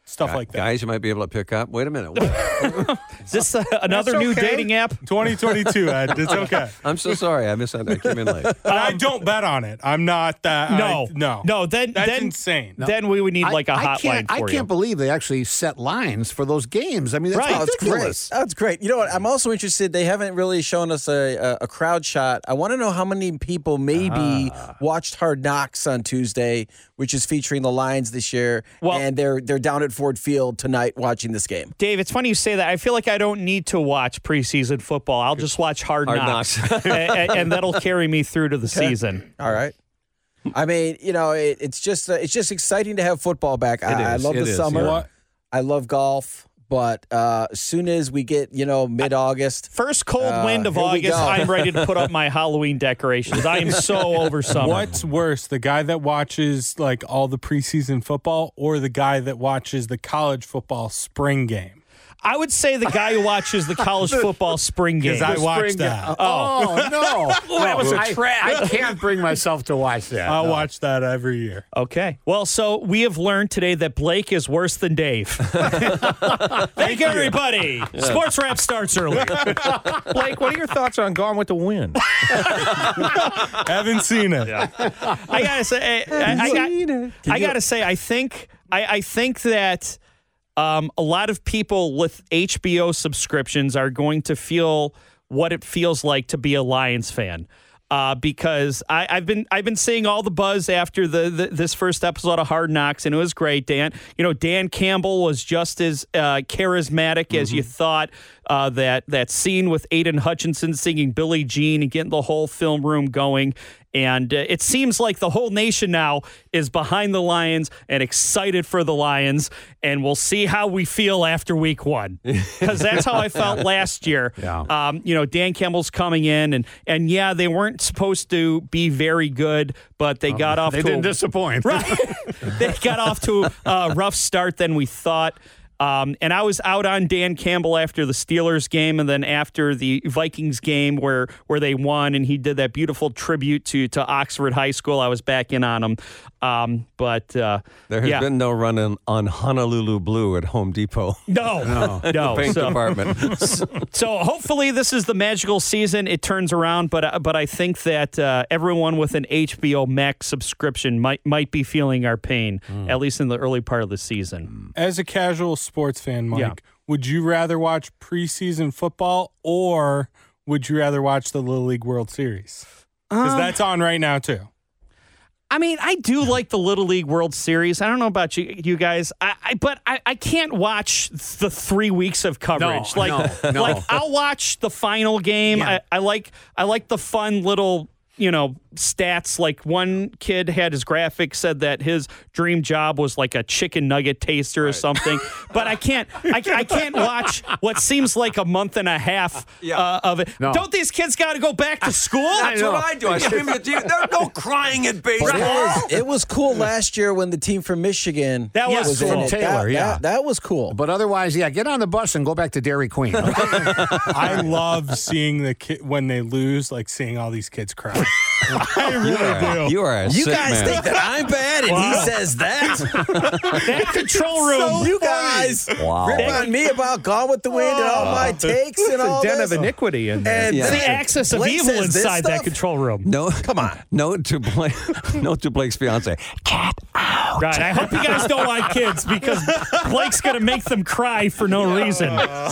Speaker 16: stuff
Speaker 8: Guy-
Speaker 16: like that.
Speaker 8: Guys, you might be able to pick up. Wait a minute. What?
Speaker 3: Is this uh, another
Speaker 16: That's
Speaker 3: new
Speaker 16: okay.
Speaker 3: dating app?
Speaker 16: twenty twenty-two, Ed. It's okay.
Speaker 8: I'm so sorry. I misunderstood. I came in late.
Speaker 16: But I don't bet on it. I'm not that.
Speaker 3: No,
Speaker 16: I, no,
Speaker 3: no. Then,
Speaker 16: That's
Speaker 3: then,
Speaker 16: insane.
Speaker 3: Then we would need
Speaker 7: I-
Speaker 3: like a
Speaker 7: I
Speaker 3: hotline
Speaker 7: can't,
Speaker 3: for
Speaker 7: I
Speaker 3: you.
Speaker 7: can't believe they actually set lines for those games. I mean, that's
Speaker 3: Right.
Speaker 6: Oh, it's
Speaker 7: ridiculous.
Speaker 6: great. That's great. You know what? I'm also interested. They haven't really shown us a, a, a crowd shot. I want to know how many people maybe
Speaker 3: Ah.
Speaker 6: watched Hard Knocks on Tuesday, which is featuring the Lions this year,
Speaker 3: Well-
Speaker 6: and they're they're down at Ford Field tonight watching this game.
Speaker 3: Dave, it's funny you say that. I feel like I don't need to watch preseason football. I'll just watch Hard,
Speaker 8: Hard
Speaker 3: Knocks,
Speaker 8: Knocks.
Speaker 3: and, and that'll carry me through to the season.
Speaker 6: All right. I mean, you know, it, it's just uh, it's just exciting to have football back. I, I
Speaker 8: is.
Speaker 6: love
Speaker 8: It
Speaker 6: the
Speaker 8: is,
Speaker 6: summer.
Speaker 8: yeah.
Speaker 16: What?
Speaker 6: I love golf, but uh, as soon as we get, you know, mid-August,
Speaker 3: First cold
Speaker 6: Uh,
Speaker 3: wind of
Speaker 6: here we
Speaker 3: August,
Speaker 6: go.
Speaker 3: I'm ready to put up my Halloween decorations. I am so over summer.
Speaker 16: What's worse, the guy that watches like all the preseason football or the guy that watches the college football spring game?
Speaker 3: I would say the guy who watches the college football spring game.
Speaker 16: Because I watched that.
Speaker 7: Oh, no.
Speaker 3: Oh, that was a
Speaker 7: I-
Speaker 3: trap.
Speaker 7: I can't bring myself to watch that.
Speaker 16: I'll
Speaker 7: no.
Speaker 16: watch that every year.
Speaker 3: Okay. Well, so we have learned today that Blake is worse than Dave. Thank you, everybody. Sports Wrap starts early.
Speaker 9: Blake, what are your thoughts on Gone with the Wind?
Speaker 16: Haven't seen it.
Speaker 3: I gotta say, I, I, I, got, I gotta say, I think, I, I think that um, a lot of people with H B O subscriptions are going to feel what it feels like to be a Lions fan. Uh, because I, I've been I've been seeing all the buzz after the, the this first episode of Hard Knocks, and it was great. Dan, you know, Dan Campbell was just as uh, charismatic as you thought. Uh, that that scene with Aiden Hutchinson singing Billie Jean and getting the whole film room going, and uh, it seems like the whole nation now is behind the Lions and excited for the Lions. And we'll see how we feel after week one, because that's how I felt last year.
Speaker 7: Yeah.
Speaker 3: Um, you know, Dan Campbell's coming in, and and yeah, they weren't supposed to be very good, but they got off
Speaker 7: They
Speaker 3: to
Speaker 7: didn't
Speaker 3: a,
Speaker 7: disappoint.
Speaker 3: right. They got off to a rough start than we thought. Um, and I was out on Dan Campbell after the Steelers game, and then after the Vikings game where where they won, and he did that beautiful tribute to to Oxford High School. I was back in on him. Um, but uh,
Speaker 8: There has
Speaker 3: yeah.
Speaker 8: been no run in, on Honolulu Blue at Home Depot.
Speaker 3: No, no,
Speaker 8: The paint
Speaker 3: so,
Speaker 8: department.
Speaker 3: so hopefully this is the magical season. It turns around, but uh, but I think that uh, everyone with an H B O Max subscription might might be feeling our pain,
Speaker 8: Hmm.
Speaker 3: at least in the early part of the season.
Speaker 16: As a casual sports fan, Mike,
Speaker 3: Yeah.
Speaker 16: would you rather watch preseason football or would you rather watch the Little League World Series? Because
Speaker 3: Um,
Speaker 16: that's on right now, too.
Speaker 3: I mean, I do like the Little League World Series. I don't know about you, you guys, I, I but I, I can't watch the three weeks of coverage.
Speaker 7: No,
Speaker 3: like,
Speaker 7: no, no.
Speaker 3: like I'll watch the final game.
Speaker 7: Yeah.
Speaker 3: I, I like, I like the fun little, you know, stats. Like one kid had his graphics said that his dream job was like a chicken nugget taster or something. But I can't, I, I can't watch what seems like a month and a half uh, of it.
Speaker 7: No.
Speaker 3: Don't these kids got to go back to school?
Speaker 8: That's what I do. I scream at the T V. There's no crying at baseball.
Speaker 6: But it was, it was cool last year when the team from Michigan
Speaker 3: That was
Speaker 6: was
Speaker 3: cool.
Speaker 6: in it.
Speaker 7: Taylor,
Speaker 6: that,
Speaker 7: yeah.
Speaker 6: that, that was cool.
Speaker 7: But otherwise, yeah, get on the bus and go back to Dairy Queen. Okay?
Speaker 16: I love seeing the ki- when they lose, like seeing all these kids cry. I really do.
Speaker 8: You are a
Speaker 6: You
Speaker 8: sick
Speaker 6: guys
Speaker 8: man.
Speaker 6: think that I'm bad, and
Speaker 3: Wow.
Speaker 6: he says that.
Speaker 3: That control room.
Speaker 6: You guys
Speaker 8: Wow.
Speaker 6: rip on me about Gone with the Wind and all my takes and
Speaker 9: It's
Speaker 6: all
Speaker 9: a den
Speaker 6: this.
Speaker 9: of iniquity in there.
Speaker 6: And
Speaker 8: Yeah.
Speaker 3: The
Speaker 6: then
Speaker 3: axis of
Speaker 6: Blake
Speaker 3: evil
Speaker 6: says this
Speaker 3: inside that
Speaker 6: stuff?
Speaker 3: control room.
Speaker 8: No,
Speaker 6: Come on.
Speaker 8: Note to Blake. Note to Blake's fiance. Cat out.
Speaker 3: Right. I hope you guys don't want kids because Blake's going to make them cry for no reason.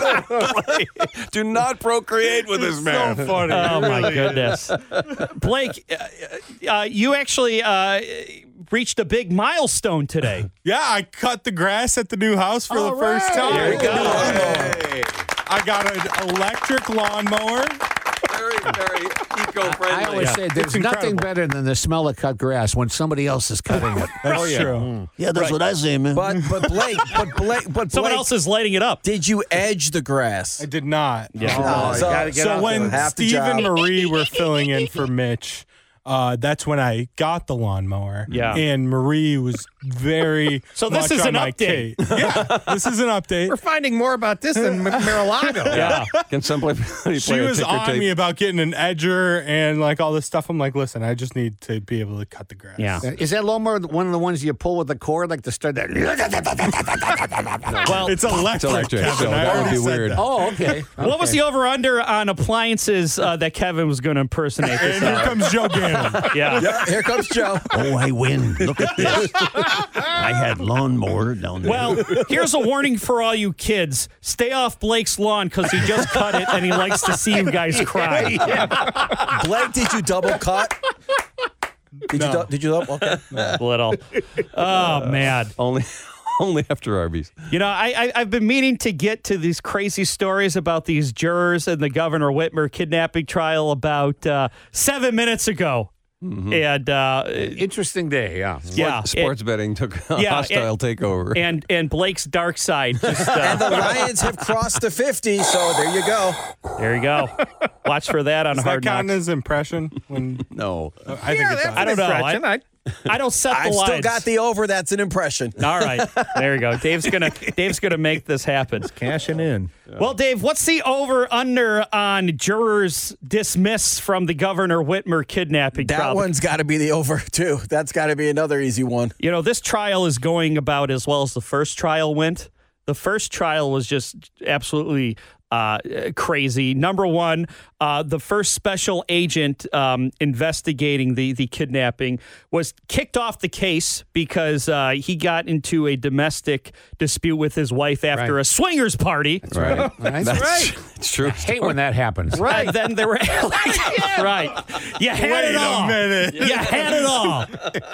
Speaker 8: Do not procreate with this man.
Speaker 16: So funny.
Speaker 3: Oh,
Speaker 16: It
Speaker 3: my
Speaker 16: really is.
Speaker 3: goodness. Blake, uh, uh, you actually uh, reached a big milestone today.
Speaker 16: Yeah, I cut the grass at the new house for the
Speaker 6: All
Speaker 16: first
Speaker 6: right.
Speaker 16: time.
Speaker 6: There you go.
Speaker 8: Hey.
Speaker 16: I got an electric lawnmower.
Speaker 8: Very, very eco-friendly.
Speaker 7: I always say there's
Speaker 16: It's
Speaker 7: nothing
Speaker 16: incredible.
Speaker 7: better than the smell of cut grass when somebody else is cutting it.
Speaker 16: That's true.
Speaker 10: Yeah, that's what I say, man.
Speaker 6: But but Blake, but Blake, but
Speaker 3: Someone
Speaker 6: Blake,
Speaker 3: else is lighting it up.
Speaker 6: did you edge the grass?
Speaker 16: I did not.
Speaker 3: Yeah.
Speaker 6: Oh,
Speaker 7: you
Speaker 6: so-
Speaker 7: gotta get
Speaker 16: So
Speaker 7: out
Speaker 16: when
Speaker 6: Half the
Speaker 16: Steve and
Speaker 6: job.
Speaker 16: Marie were filling in for Mitch, Uh, that's when I got the lawnmower.
Speaker 3: Yeah.
Speaker 16: And Marie was very
Speaker 3: So this
Speaker 16: much
Speaker 3: is
Speaker 16: on
Speaker 3: an
Speaker 16: my
Speaker 3: update.
Speaker 16: case. Yeah, this is an update.
Speaker 9: We're finding more about this than Mar-a-Lago.
Speaker 3: Yeah.
Speaker 8: Can somebody play
Speaker 16: She
Speaker 8: a
Speaker 16: was
Speaker 8: ticker
Speaker 16: on
Speaker 8: tape?
Speaker 16: me about getting an edger and like all this stuff. I'm like, listen, I just need to be able to cut the grass.
Speaker 3: Yeah.
Speaker 7: Is that lawnmower one of the ones you pull with the cord, like to start that?
Speaker 3: Well,
Speaker 16: It's electric.
Speaker 8: It's electric,
Speaker 16: Kevin.
Speaker 8: so
Speaker 16: I
Speaker 8: that would
Speaker 16: already
Speaker 8: be
Speaker 16: said
Speaker 8: weird.
Speaker 16: that.
Speaker 7: Oh, okay.
Speaker 3: What was the over-under on appliances uh, that Kevin was going to impersonate this
Speaker 16: And here
Speaker 3: hour?
Speaker 16: comes Joe Gannon.
Speaker 3: Yeah.
Speaker 6: Yep, here comes Joe.
Speaker 10: Oh, I win. Look at this. I had lawnmower down there.
Speaker 3: Well, here's a warning for all you kids. Stay off Blake's lawn because he just cut it and he likes to see you guys cry.
Speaker 6: Blake, did you double cut? Did
Speaker 16: No.
Speaker 6: you? Du- did you? Double? Okay.
Speaker 3: Little. Oh, man.
Speaker 8: Only, only after Arby's.
Speaker 3: You know, I, I, I've been meaning to get to these crazy stories about these jurors and the Governor Whitmer kidnapping trial about uh, seven minutes ago.
Speaker 8: Mm-hmm.
Speaker 3: And uh,
Speaker 7: Interesting day, yeah.
Speaker 3: yeah,
Speaker 8: Sports betting took a
Speaker 3: yeah,
Speaker 8: hostile
Speaker 3: and-
Speaker 8: takeover.
Speaker 3: and and Blake's dark side. Just,
Speaker 6: And the
Speaker 3: uh,
Speaker 6: Lions have crossed the fifty, so there you go.
Speaker 3: there you go. Watch for that on
Speaker 16: Does that
Speaker 3: Hard
Speaker 16: count
Speaker 3: Knocks.
Speaker 16: as impression? When
Speaker 8: no.
Speaker 16: uh, I
Speaker 9: Yeah,
Speaker 16: think it
Speaker 9: that's
Speaker 16: does.
Speaker 9: an
Speaker 3: I don't know.
Speaker 9: impression. I,
Speaker 3: I don't set the
Speaker 6: I've
Speaker 3: lines.
Speaker 6: still got the over. That's an impression.
Speaker 3: All right, there you go. Dave's gonna Dave's gonna make this happen.
Speaker 9: cashing in.
Speaker 3: Well, Dave, what's the over under on jurors dismissed from the Governor Whitmer kidnapping
Speaker 6: That
Speaker 3: trial?
Speaker 6: one's got to be the over too. That's got to be another easy one.
Speaker 3: You know, this trial is going about as well as the first trial went. The first trial was just absolutely uh, crazy. Number one, uh, the first special agent um, investigating the, the kidnapping was kicked off the case because uh, he got into a domestic dispute with his wife after
Speaker 7: Right.
Speaker 3: a swingers party.
Speaker 8: Right.
Speaker 7: That's
Speaker 8: right. It's true.
Speaker 7: I hate when that happens.
Speaker 3: Right. And then there were right. You had
Speaker 16: Wait
Speaker 3: it all.
Speaker 16: a minute.
Speaker 3: You had it all.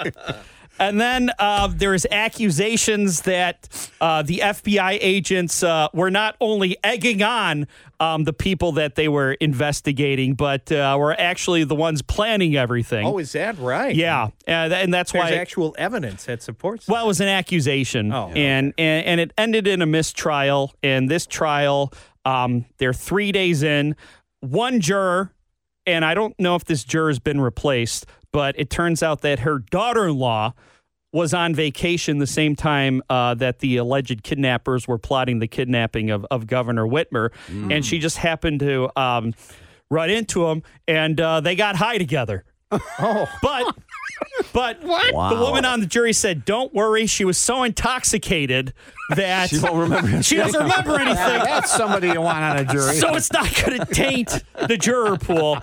Speaker 3: And then uh, there's accusations that uh, the F B I agents uh, were not only egging on um, the people that they were investigating, but uh, were actually the ones planning everything.
Speaker 9: Oh, is that right?
Speaker 3: Yeah, and, and that's
Speaker 9: There's
Speaker 3: why.
Speaker 9: actual evidence that supports that.
Speaker 3: Well, it was an accusation,
Speaker 9: Oh.
Speaker 3: and, and and it ended in a mistrial. And this trial, um, they're three days in. One juror, and I don't know if this juror has been replaced, but it turns out that her daughter-in-law was on vacation the same time uh, that the alleged kidnappers were plotting the kidnapping of, of Governor Whitmer,
Speaker 8: Mm.
Speaker 3: and she just happened to um, run into him, and uh, they got high together.
Speaker 9: Oh,
Speaker 3: But but
Speaker 8: What?
Speaker 3: the woman on the jury said, "Don't worry." She was so intoxicated that
Speaker 8: She won't remember anything.
Speaker 3: she doesn't remember anything.
Speaker 7: That's somebody you want on a jury.
Speaker 3: So it's not going to taint the juror pool.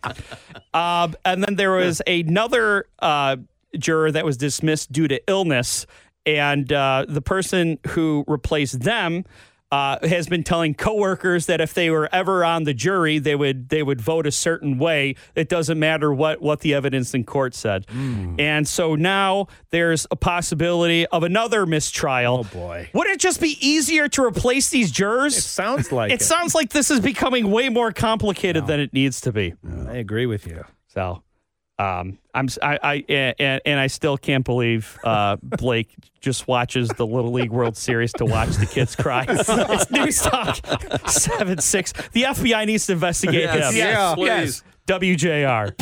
Speaker 3: Um, and then there was another uh, juror that was dismissed due to illness, and uh, the person who replaced them uh, has been telling coworkers that if they were ever on the jury, they would they would vote a certain way. It doesn't matter what what the evidence in court said. And so now there's a possibility of another mistrial.
Speaker 9: Oh, boy.
Speaker 3: Would it just be easier to replace these jurors?
Speaker 9: it sounds like it.
Speaker 3: It sounds like this is becoming way more complicated than it needs to be.
Speaker 9: I agree with you.
Speaker 3: So, um, I'm I, I and, and I still can't believe uh, Blake just watches the Little League World Series to watch the kids cry. It's News Talk seven six. The F B I needs to investigate
Speaker 8: Yes,
Speaker 3: him.
Speaker 8: yes,
Speaker 3: Yes.
Speaker 8: please.
Speaker 3: W J R.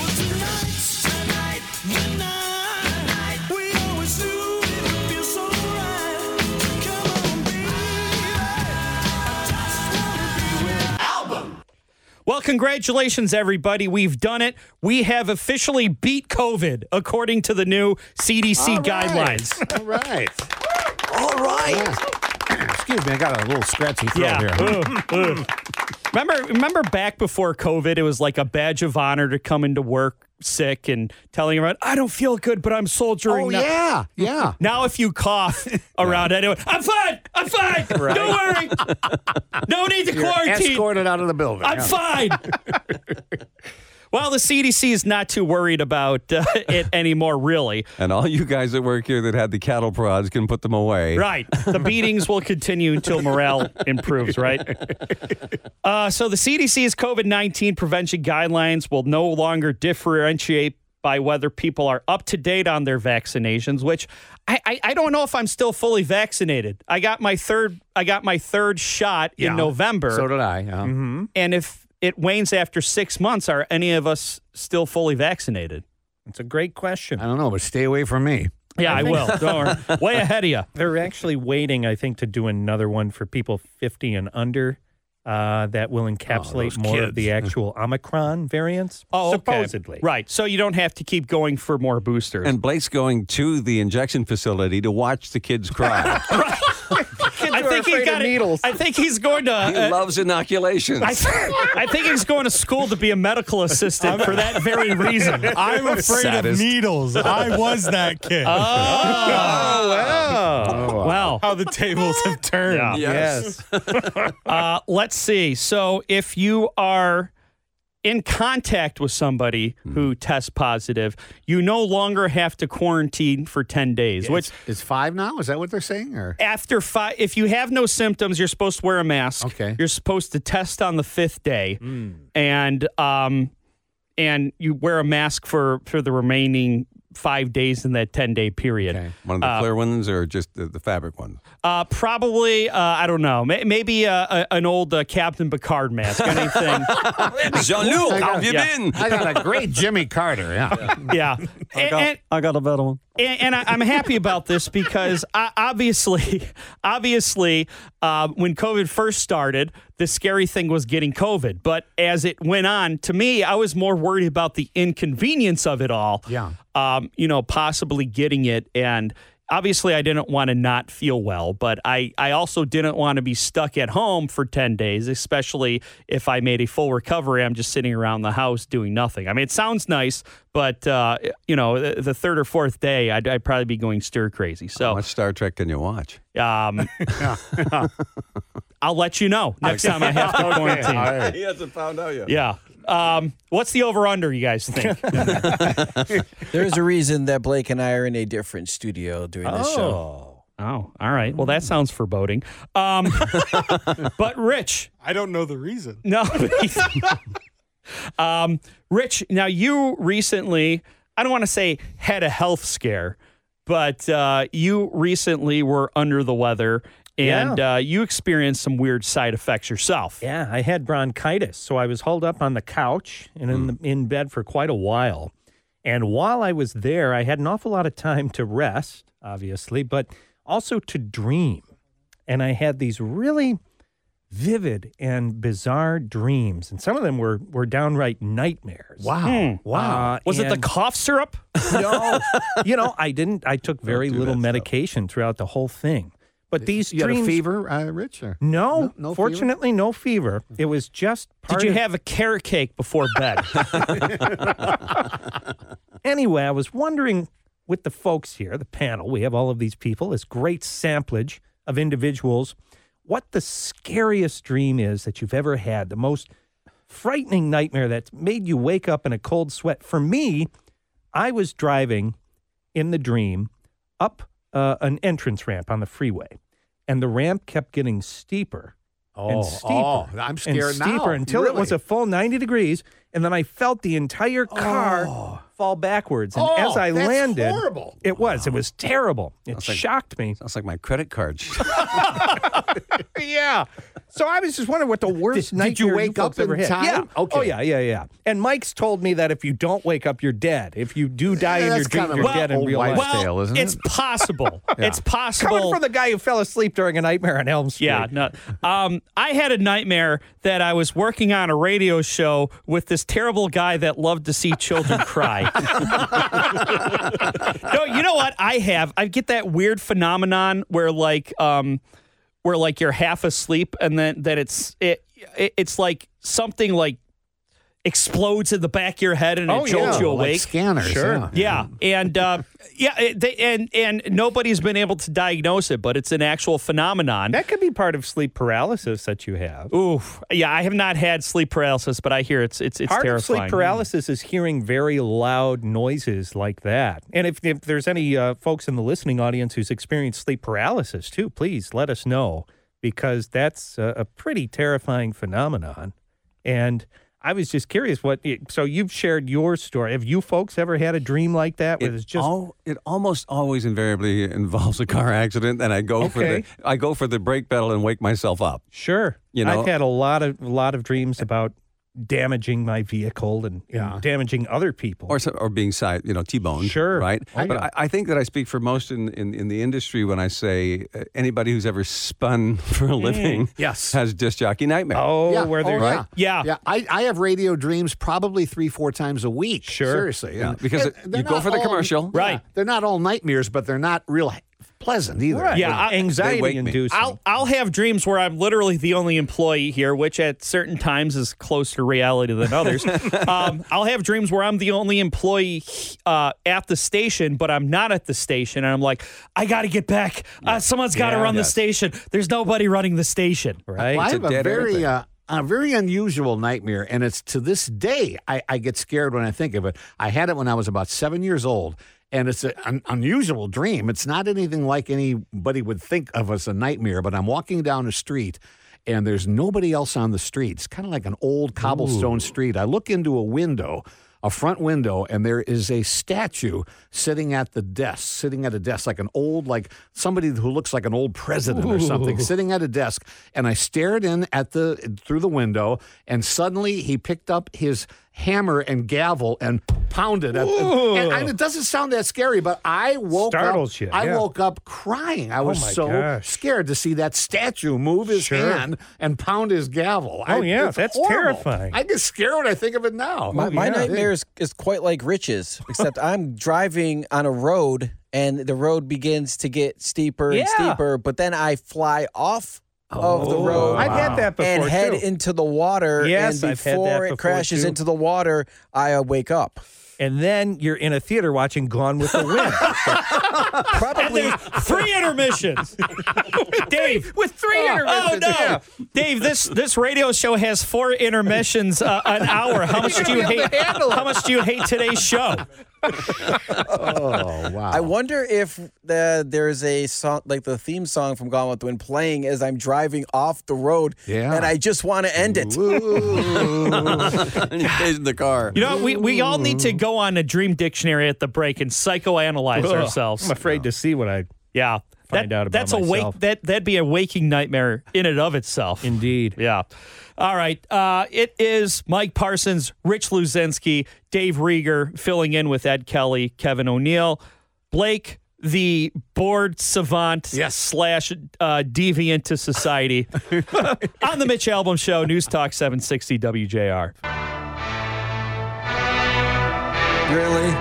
Speaker 3: Well, congratulations, everybody. We've done it. We have officially beat COVID, according to the new C D C
Speaker 7: All right.
Speaker 3: guidelines.
Speaker 7: All right.
Speaker 3: All right.
Speaker 7: Excuse me, I got a little scratchy throat
Speaker 3: Yeah.
Speaker 7: here.
Speaker 3: Ugh, ugh. Remember, remember back before COVID, it was like a badge of honor to come into work sick and telling everyone, I don't feel good, but I'm soldiering.
Speaker 7: Oh,
Speaker 3: now.
Speaker 7: yeah, yeah.
Speaker 3: Now if you cough around anyone, I'm fine, I'm fine.
Speaker 7: Right.
Speaker 3: Don't worry. No need to
Speaker 7: You're
Speaker 3: quarantine.
Speaker 7: escorted out of the building.
Speaker 3: I'm
Speaker 7: yeah.
Speaker 3: fine. Well, the C D C is not too worried about uh, it anymore, really.
Speaker 8: And all you guys that work here that had the cattle prods can put them away.
Speaker 3: Right. The beatings will continue until morale improves, right? Uh, so the C D C's COVID nineteen prevention guidelines will no longer differentiate by whether people are up to date on their vaccinations, which I, I, I don't know if I'm still fully vaccinated. I got my third I got my third shot
Speaker 7: Yeah.
Speaker 3: in November.
Speaker 7: So did I. Yeah.
Speaker 3: And if it wanes after six months, are any of us still fully vaccinated?
Speaker 9: It's a great question.
Speaker 7: I don't know, but stay away from me.
Speaker 3: Yeah, I, I will. Don't worry. Way ahead of you.
Speaker 9: They're actually waiting, I think, to do another one for people fifty and under. Uh, that will encapsulate
Speaker 3: oh,
Speaker 9: more
Speaker 3: kids.
Speaker 9: of the actual Omicron variants,
Speaker 3: oh,
Speaker 9: supposedly.
Speaker 3: Okay. Right. So you don't have to keep going for more boosters.
Speaker 8: And Blake's going to the injection facility to watch the kids cry.
Speaker 3: I think he got needles. I think he's going to.
Speaker 8: He uh, loves inoculations.
Speaker 3: I, I think he's going to school to be a medical assistant for that very reason.
Speaker 16: I'm afraid Saddest. of needles. I was that kid.
Speaker 3: Oh, oh wow.
Speaker 16: Oh, wow. How the tables have turned.
Speaker 3: Yeah.
Speaker 9: Yes.
Speaker 3: uh, let's see. So if you are in contact with somebody who tests positive, you no longer have to quarantine for ten days.
Speaker 7: Yeah,
Speaker 3: which
Speaker 7: it's, it's five now? Is that what they're saying? Or
Speaker 3: after five, if you have no symptoms, you're supposed to wear a mask.
Speaker 7: Okay.
Speaker 3: You're supposed to test on the fifth day,
Speaker 9: mm.
Speaker 3: and um, and you wear a mask for for the remaining five days in that ten day period.
Speaker 8: Okay. One of the uh, clear ones or just the, the fabric ones?
Speaker 3: Uh, probably, uh, I don't know. Maybe uh, a, an old uh, Captain Picard mask. Anything.
Speaker 8: Jean-Luc, how have you
Speaker 7: yeah.
Speaker 8: been?
Speaker 7: I got a great Jimmy Carter. Yeah.
Speaker 3: Yeah.
Speaker 8: I got,
Speaker 3: and,
Speaker 8: I got a better one.
Speaker 3: And, and I, I'm happy about this because uh, obviously, obviously, uh, when COVID first started, the scary thing was getting COVID. But as it went on, to me, I was more worried about the inconvenience of it all.
Speaker 7: Yeah.
Speaker 3: Um, you know, possibly getting it. And obviously, I didn't want to not feel well, but I, I also didn't want to be stuck at home for ten days, especially if I made a full recovery. I'm just sitting around the house doing nothing. I mean, it sounds nice, but, uh, you know, the, the third or fourth day, I'd, I'd probably be going stir crazy. So,
Speaker 8: how much Star Trek can you watch?
Speaker 3: Um, I'll let you know next time I have to quarantine.
Speaker 8: Okay. He hasn't found out yet.
Speaker 3: Yeah. Um, what's the over-under, you guys think?
Speaker 6: There's a reason that Blake and I are in a different studio during this
Speaker 3: oh.
Speaker 6: show.
Speaker 3: Oh, all right. Well, that sounds foreboding. Um, but Rich.
Speaker 16: I don't know the reason.
Speaker 3: No. um, Rich, now you recently, I don't want to say had a health scare, but uh, you recently were under the weather. And
Speaker 9: yeah.
Speaker 3: uh, you experienced some weird side effects yourself.
Speaker 9: Yeah, I had bronchitis, so I was holed up on the couch and in, the, in bed for quite a while. And while I was there, I had an awful lot of time to rest, obviously, but also to dream. And I had these really vivid and bizarre dreams, and some of them were, were downright nightmares.
Speaker 7: Wow.
Speaker 3: Hmm.
Speaker 9: Wow.
Speaker 3: Uh, Was it the cough syrup?
Speaker 9: No. You know, I didn't. I took very
Speaker 8: Don't do
Speaker 9: little
Speaker 8: that
Speaker 9: medication
Speaker 8: stuff.
Speaker 9: throughout the whole thing. But these
Speaker 7: you
Speaker 9: dreams,
Speaker 7: had a fever, uh, Rich? Or?
Speaker 9: No,
Speaker 7: no, no
Speaker 9: fortunately,
Speaker 7: fever?
Speaker 9: no fever. It was just part
Speaker 3: Did you
Speaker 9: of,
Speaker 3: have a carrot cake before bed?
Speaker 9: Anyway, I was wondering with the folks here, the panel, we have all of these people, this great samplage of individuals, what the scariest dream is that you've ever had, the most frightening nightmare that's made you wake up in a cold sweat. For me, I was driving in the dream up uh, an entrance ramp on the freeway, and the ramp kept getting steeper
Speaker 7: Oh,
Speaker 9: and steeper.
Speaker 7: oh, I'm scared
Speaker 9: and steeper
Speaker 7: now.
Speaker 9: until
Speaker 7: Really?
Speaker 9: it was a full ninety degrees, and then I felt the entire car
Speaker 7: Oh.
Speaker 9: fall backwards. And
Speaker 7: Oh,
Speaker 9: as I
Speaker 7: that's
Speaker 9: landed,
Speaker 7: horrible.
Speaker 9: it was. It was terrible. It
Speaker 8: Sounds like-
Speaker 9: shocked me.
Speaker 8: Sounds like my credit card.
Speaker 9: Yeah. So I was just wondering what the worst
Speaker 7: Did-
Speaker 9: nightmare
Speaker 7: did you wake
Speaker 9: folks
Speaker 7: up
Speaker 9: ever
Speaker 7: in
Speaker 9: had.
Speaker 7: time?
Speaker 9: Yeah.
Speaker 7: Okay.
Speaker 9: Oh yeah, yeah, yeah. And Mike's told me that if you don't wake up, you're dead. If you do die
Speaker 7: Yeah,
Speaker 9: in your
Speaker 7: that's
Speaker 9: dream,
Speaker 7: kind of
Speaker 9: you're
Speaker 7: a
Speaker 9: dead in
Speaker 7: old
Speaker 9: real life.
Speaker 7: wives'
Speaker 3: well,
Speaker 7: tale, isn't
Speaker 3: it's
Speaker 7: it?
Speaker 3: possible.
Speaker 7: Yeah.
Speaker 3: It's possible.
Speaker 9: Coming from the guy who fell asleep during a nightmare on Elm Street.
Speaker 3: Yeah, no. Um, I had a nightmare that I was working on a radio show with this terrible guy that loved to see children cry. No, you know what? I have. I get that weird phenomenon where, like, um, where like you're half asleep and then that it's it, it it's like something like explodes in the back of your head and
Speaker 9: Oh,
Speaker 3: it jolts
Speaker 9: yeah,
Speaker 3: you
Speaker 7: like
Speaker 3: awake.
Speaker 7: scanners.
Speaker 9: Sure.
Speaker 7: Yeah.
Speaker 3: Yeah, and uh, yeah, it, they, and and nobody's been able to diagnose it, but it's an actual phenomenon.
Speaker 9: That could be part of sleep paralysis that you have.
Speaker 3: Oof, yeah, I have not had sleep paralysis, but I hear it's it's it's
Speaker 9: Part
Speaker 3: terrifying.
Speaker 9: of sleep paralysis is hearing very loud noises like that. And if, if there's any uh, folks in the listening audience who's experienced sleep paralysis too, please let us know, because that's a, a pretty terrifying phenomenon. And I was just curious what. So you've shared your story. Have you folks ever had a dream like that where
Speaker 8: It,
Speaker 9: it's just
Speaker 8: al- it almost always invariably involves a car accident, and I go for
Speaker 9: Okay.
Speaker 8: the I go for the brake pedal and wake myself up.
Speaker 9: Sure.
Speaker 8: You know?
Speaker 9: I've had a lot of a lot of dreams about damaging my vehicle and,
Speaker 7: Yeah.
Speaker 9: and damaging other people.
Speaker 8: Or, so- or being side, you know, T-boned.
Speaker 9: Sure.
Speaker 8: Right?
Speaker 9: Oh,
Speaker 8: but
Speaker 9: yeah.
Speaker 8: I, I think that I speak for most in, in, in the industry when I say uh, anybody who's ever spun for a living
Speaker 7: Yes.
Speaker 8: has disc jockey nightmare.
Speaker 9: Oh,
Speaker 7: Yeah.
Speaker 9: where
Speaker 7: Oh,
Speaker 9: they're
Speaker 7: yeah.
Speaker 3: Yeah.
Speaker 7: Yeah, I, I have radio dreams probably three, four times a week.
Speaker 9: Sure.
Speaker 7: Seriously, yeah.
Speaker 8: Because
Speaker 7: And
Speaker 8: you
Speaker 7: they're
Speaker 8: go
Speaker 7: not
Speaker 8: for the
Speaker 7: all-
Speaker 8: commercial.
Speaker 7: yeah,
Speaker 3: Right.
Speaker 7: They're not all nightmares, but they're not real pleasant either.
Speaker 9: Right.
Speaker 3: Yeah, I-
Speaker 8: They
Speaker 9: anxiety
Speaker 8: wake me.
Speaker 9: inducing.
Speaker 3: I'll I'll have dreams where I'm literally the only employee here, which at certain times is closer to reality than others. um, I'll have dreams where I'm the only employee uh, at the station, but I'm not at the station, and I'm like, I got to get back. Uh, someone's got to
Speaker 9: Yeah.
Speaker 3: run the
Speaker 8: Yes.
Speaker 3: station. There's nobody running the station.
Speaker 9: right?
Speaker 7: Well, I
Speaker 8: It's a
Speaker 7: have a,
Speaker 8: dead air
Speaker 7: very
Speaker 8: thing.
Speaker 7: uh, a very unusual nightmare, and it's to this day I, I get scared when I think of it. I had it when I was about seven years old, and it's a- an unusual dream. It's not anything like anybody would think of as a nightmare, but I'm walking down the street, and there's nobody else on the street. It's kind of like an old cobblestone street. I look into a window, a front window, and there is a statue sitting at the desk, sitting at a desk like an old, like somebody who looks like an old president or something, sitting at a desk. And I stared in at the through the window, and suddenly he picked up his hammer and gavel and pounded. At, and, and it doesn't sound that scary, but I woke
Speaker 9: Startles
Speaker 7: up.
Speaker 9: you,
Speaker 7: I
Speaker 9: yeah.
Speaker 7: woke up crying. I was
Speaker 9: my
Speaker 7: so
Speaker 9: gosh.
Speaker 7: scared to see that statue move his
Speaker 9: Sure.
Speaker 7: hand and pound his gavel.
Speaker 9: Oh,
Speaker 7: I,
Speaker 9: yeah,
Speaker 7: it's
Speaker 9: that's
Speaker 7: horrible.
Speaker 9: terrifying.
Speaker 7: I get scared when I think of it now.
Speaker 6: My, my
Speaker 9: yeah.
Speaker 6: nightmare is, is quite like Rich's, except I'm driving on a road and the road begins to get steeper and
Speaker 9: Yeah.
Speaker 6: steeper, but then I fly off of the
Speaker 9: Oh,
Speaker 6: road
Speaker 9: I've had that before,
Speaker 6: and head
Speaker 9: too.
Speaker 6: into the water.
Speaker 9: Yes,
Speaker 6: and
Speaker 9: I've had
Speaker 6: before
Speaker 9: that
Speaker 6: it
Speaker 9: before,
Speaker 6: crashes
Speaker 9: too.
Speaker 6: into the water, I uh, wake up.
Speaker 9: And then you're in a theater watching Gone with the Wind.
Speaker 6: Probably
Speaker 3: Three intermissions. Dave.
Speaker 9: with three
Speaker 3: Oh
Speaker 9: intermissions.
Speaker 3: no, Dave! This this radio show has four intermissions uh, an hour. How much do you hate? How much do you hate today's show?
Speaker 7: Oh, wow.
Speaker 6: I wonder if the, there's a song like the theme song from Gone with the Wind playing as I'm driving off the road,
Speaker 7: Yeah.
Speaker 6: and I just want to end it.
Speaker 8: And he stays in the car.
Speaker 3: You know, we, we all need to go on a dream dictionary at the break and psychoanalyze
Speaker 9: Ugh.
Speaker 3: ourselves.
Speaker 9: I'm afraid to see what I
Speaker 3: Yeah,
Speaker 9: find
Speaker 3: that,
Speaker 9: out about
Speaker 3: that's a wake.
Speaker 9: myself.
Speaker 3: That that'd be a waking nightmare in and of itself.
Speaker 9: indeed.
Speaker 3: Yeah. All right. Uh, it is Mike Parsons, Rich Luzinski, Dave Rieger filling in with Ed Kelly, Kevin O'Neill, Blake, the bored savant
Speaker 7: Yes.
Speaker 3: slash uh, deviant to society on the Mitch Albom Show, News Talk seven sixty W J R.
Speaker 6: Really?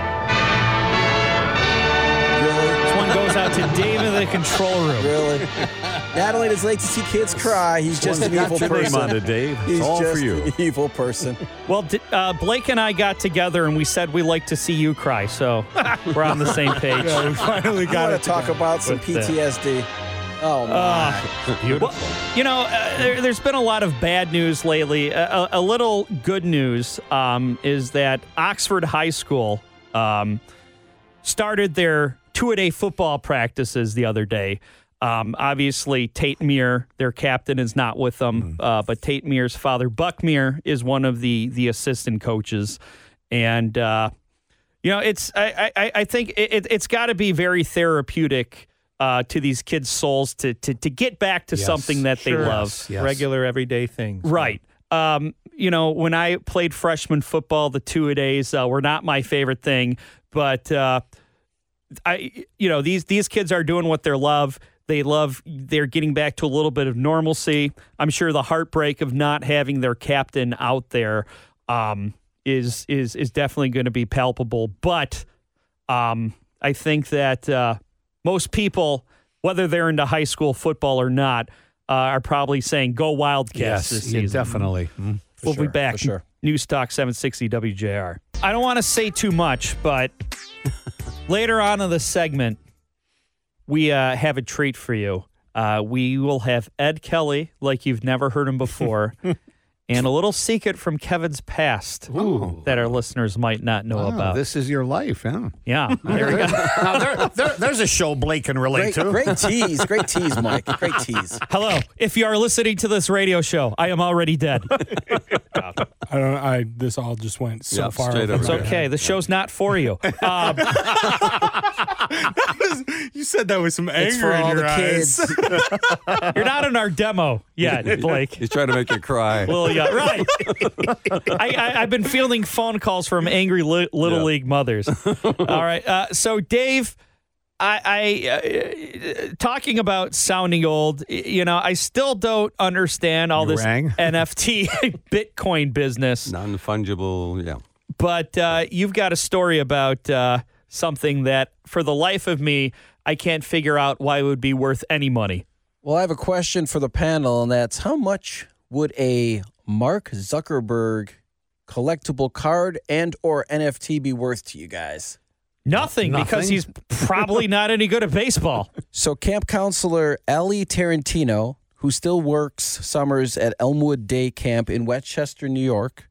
Speaker 6: Really?
Speaker 3: This one goes out to Dave in the control room.
Speaker 6: Really? Natalie doesn't like to see kids cry. He's just an
Speaker 7: Got
Speaker 6: evil
Speaker 7: your name
Speaker 6: person.
Speaker 7: on it, Dave. It's
Speaker 6: He's
Speaker 7: all
Speaker 6: just
Speaker 7: for you.
Speaker 6: an evil person.
Speaker 3: Well, d- uh, Blake and I got together and we said we like to see you cry, so we're on the same page.
Speaker 9: Yeah, we finally
Speaker 6: I
Speaker 9: got
Speaker 6: want
Speaker 9: it.
Speaker 6: to talk about some
Speaker 3: With the-
Speaker 6: P T S D. Oh, my.
Speaker 3: Uh,
Speaker 9: Beautiful.
Speaker 3: Well, you know, uh, there, there's been a lot of bad news lately. A, a, a little good news um, is that Oxford High School um, started their two-a-day football practices the other day. Um, obviously, Tate Meir, their captain, is not with them, uh, but Tate Meir's father, Buck Meir, is one of the the assistant coaches, and uh, you know, it's I I, I think it, it's got to be very therapeutic. Uh, to these kids' souls to to to get back to
Speaker 9: Yes.
Speaker 3: something that
Speaker 9: Sure.
Speaker 3: they love.
Speaker 9: Yes. Yes. Regular, everyday things.
Speaker 3: Right. Um, you know, when I played freshman football, the two-a-days uh, were not my favorite thing, but uh, I, you know, these these kids are doing what they love. They love. They're getting back to a little bit of normalcy. I'm sure the heartbreak of not having their captain out there um, is is is definitely going to be palpable. But um, I think that. Uh, Most people, whether they're into high school football or not, uh, are probably saying, go Wildcats this
Speaker 7: yeah,
Speaker 3: season.
Speaker 7: definitely. Mm, for
Speaker 3: We'll
Speaker 7: sure,
Speaker 3: be back.
Speaker 7: for sure.
Speaker 3: News Talk seven sixty W J R. I don't want to say too much, but later on in the segment, we uh, have a treat for you. Uh, we will have Ed Kelly, like you've never heard him before, and a little secret from Kevin's past
Speaker 7: Ooh.
Speaker 3: that our listeners might not know
Speaker 7: Wow,
Speaker 3: about.
Speaker 7: this is your life, huh?
Speaker 3: Yeah. There we go.
Speaker 7: Now, there, there, there's a show Blake can relate
Speaker 6: Great,
Speaker 7: to.
Speaker 6: great tease. Great tease, Mike. Great tease.
Speaker 3: Hello. If you are listening to this radio show, I am already dead.
Speaker 16: I don't. I this all just went so
Speaker 8: Yeah,
Speaker 16: far.
Speaker 8: straight
Speaker 16: over
Speaker 8: over
Speaker 16: my
Speaker 3: It's
Speaker 8: Yeah.
Speaker 3: okay. The show's not for you. Um,
Speaker 16: That was- you said that with some anger
Speaker 6: It's for
Speaker 16: in
Speaker 6: all
Speaker 16: your
Speaker 6: the
Speaker 16: eyes.
Speaker 6: kids.
Speaker 3: You're not in our demo yet, Blake.
Speaker 8: He's trying to make you cry.
Speaker 3: Well, yeah, right. I, I, I've been fielding phone calls from angry li- little
Speaker 8: Yeah.
Speaker 3: league mothers. All right. Uh, so, Dave, I, I uh, talking about sounding old. You know, I still don't understand all
Speaker 7: You
Speaker 3: this
Speaker 7: rang?
Speaker 3: N F T Bitcoin business.
Speaker 8: Non-fungible, yeah.
Speaker 3: But uh, you've got a story about uh, something that, for the life of me, I can't figure out why it would be worth any money.
Speaker 6: Well, I have a question for the panel, and that's how much would a Mark Zuckerberg collectible card and or N F T be worth to you guys?
Speaker 3: Nothing,
Speaker 7: Nothing?
Speaker 3: because he's probably not any good at baseball.
Speaker 6: So camp counselor Ellie Tarantino, who still works summers at Elmwood Day Camp in Westchester, New York,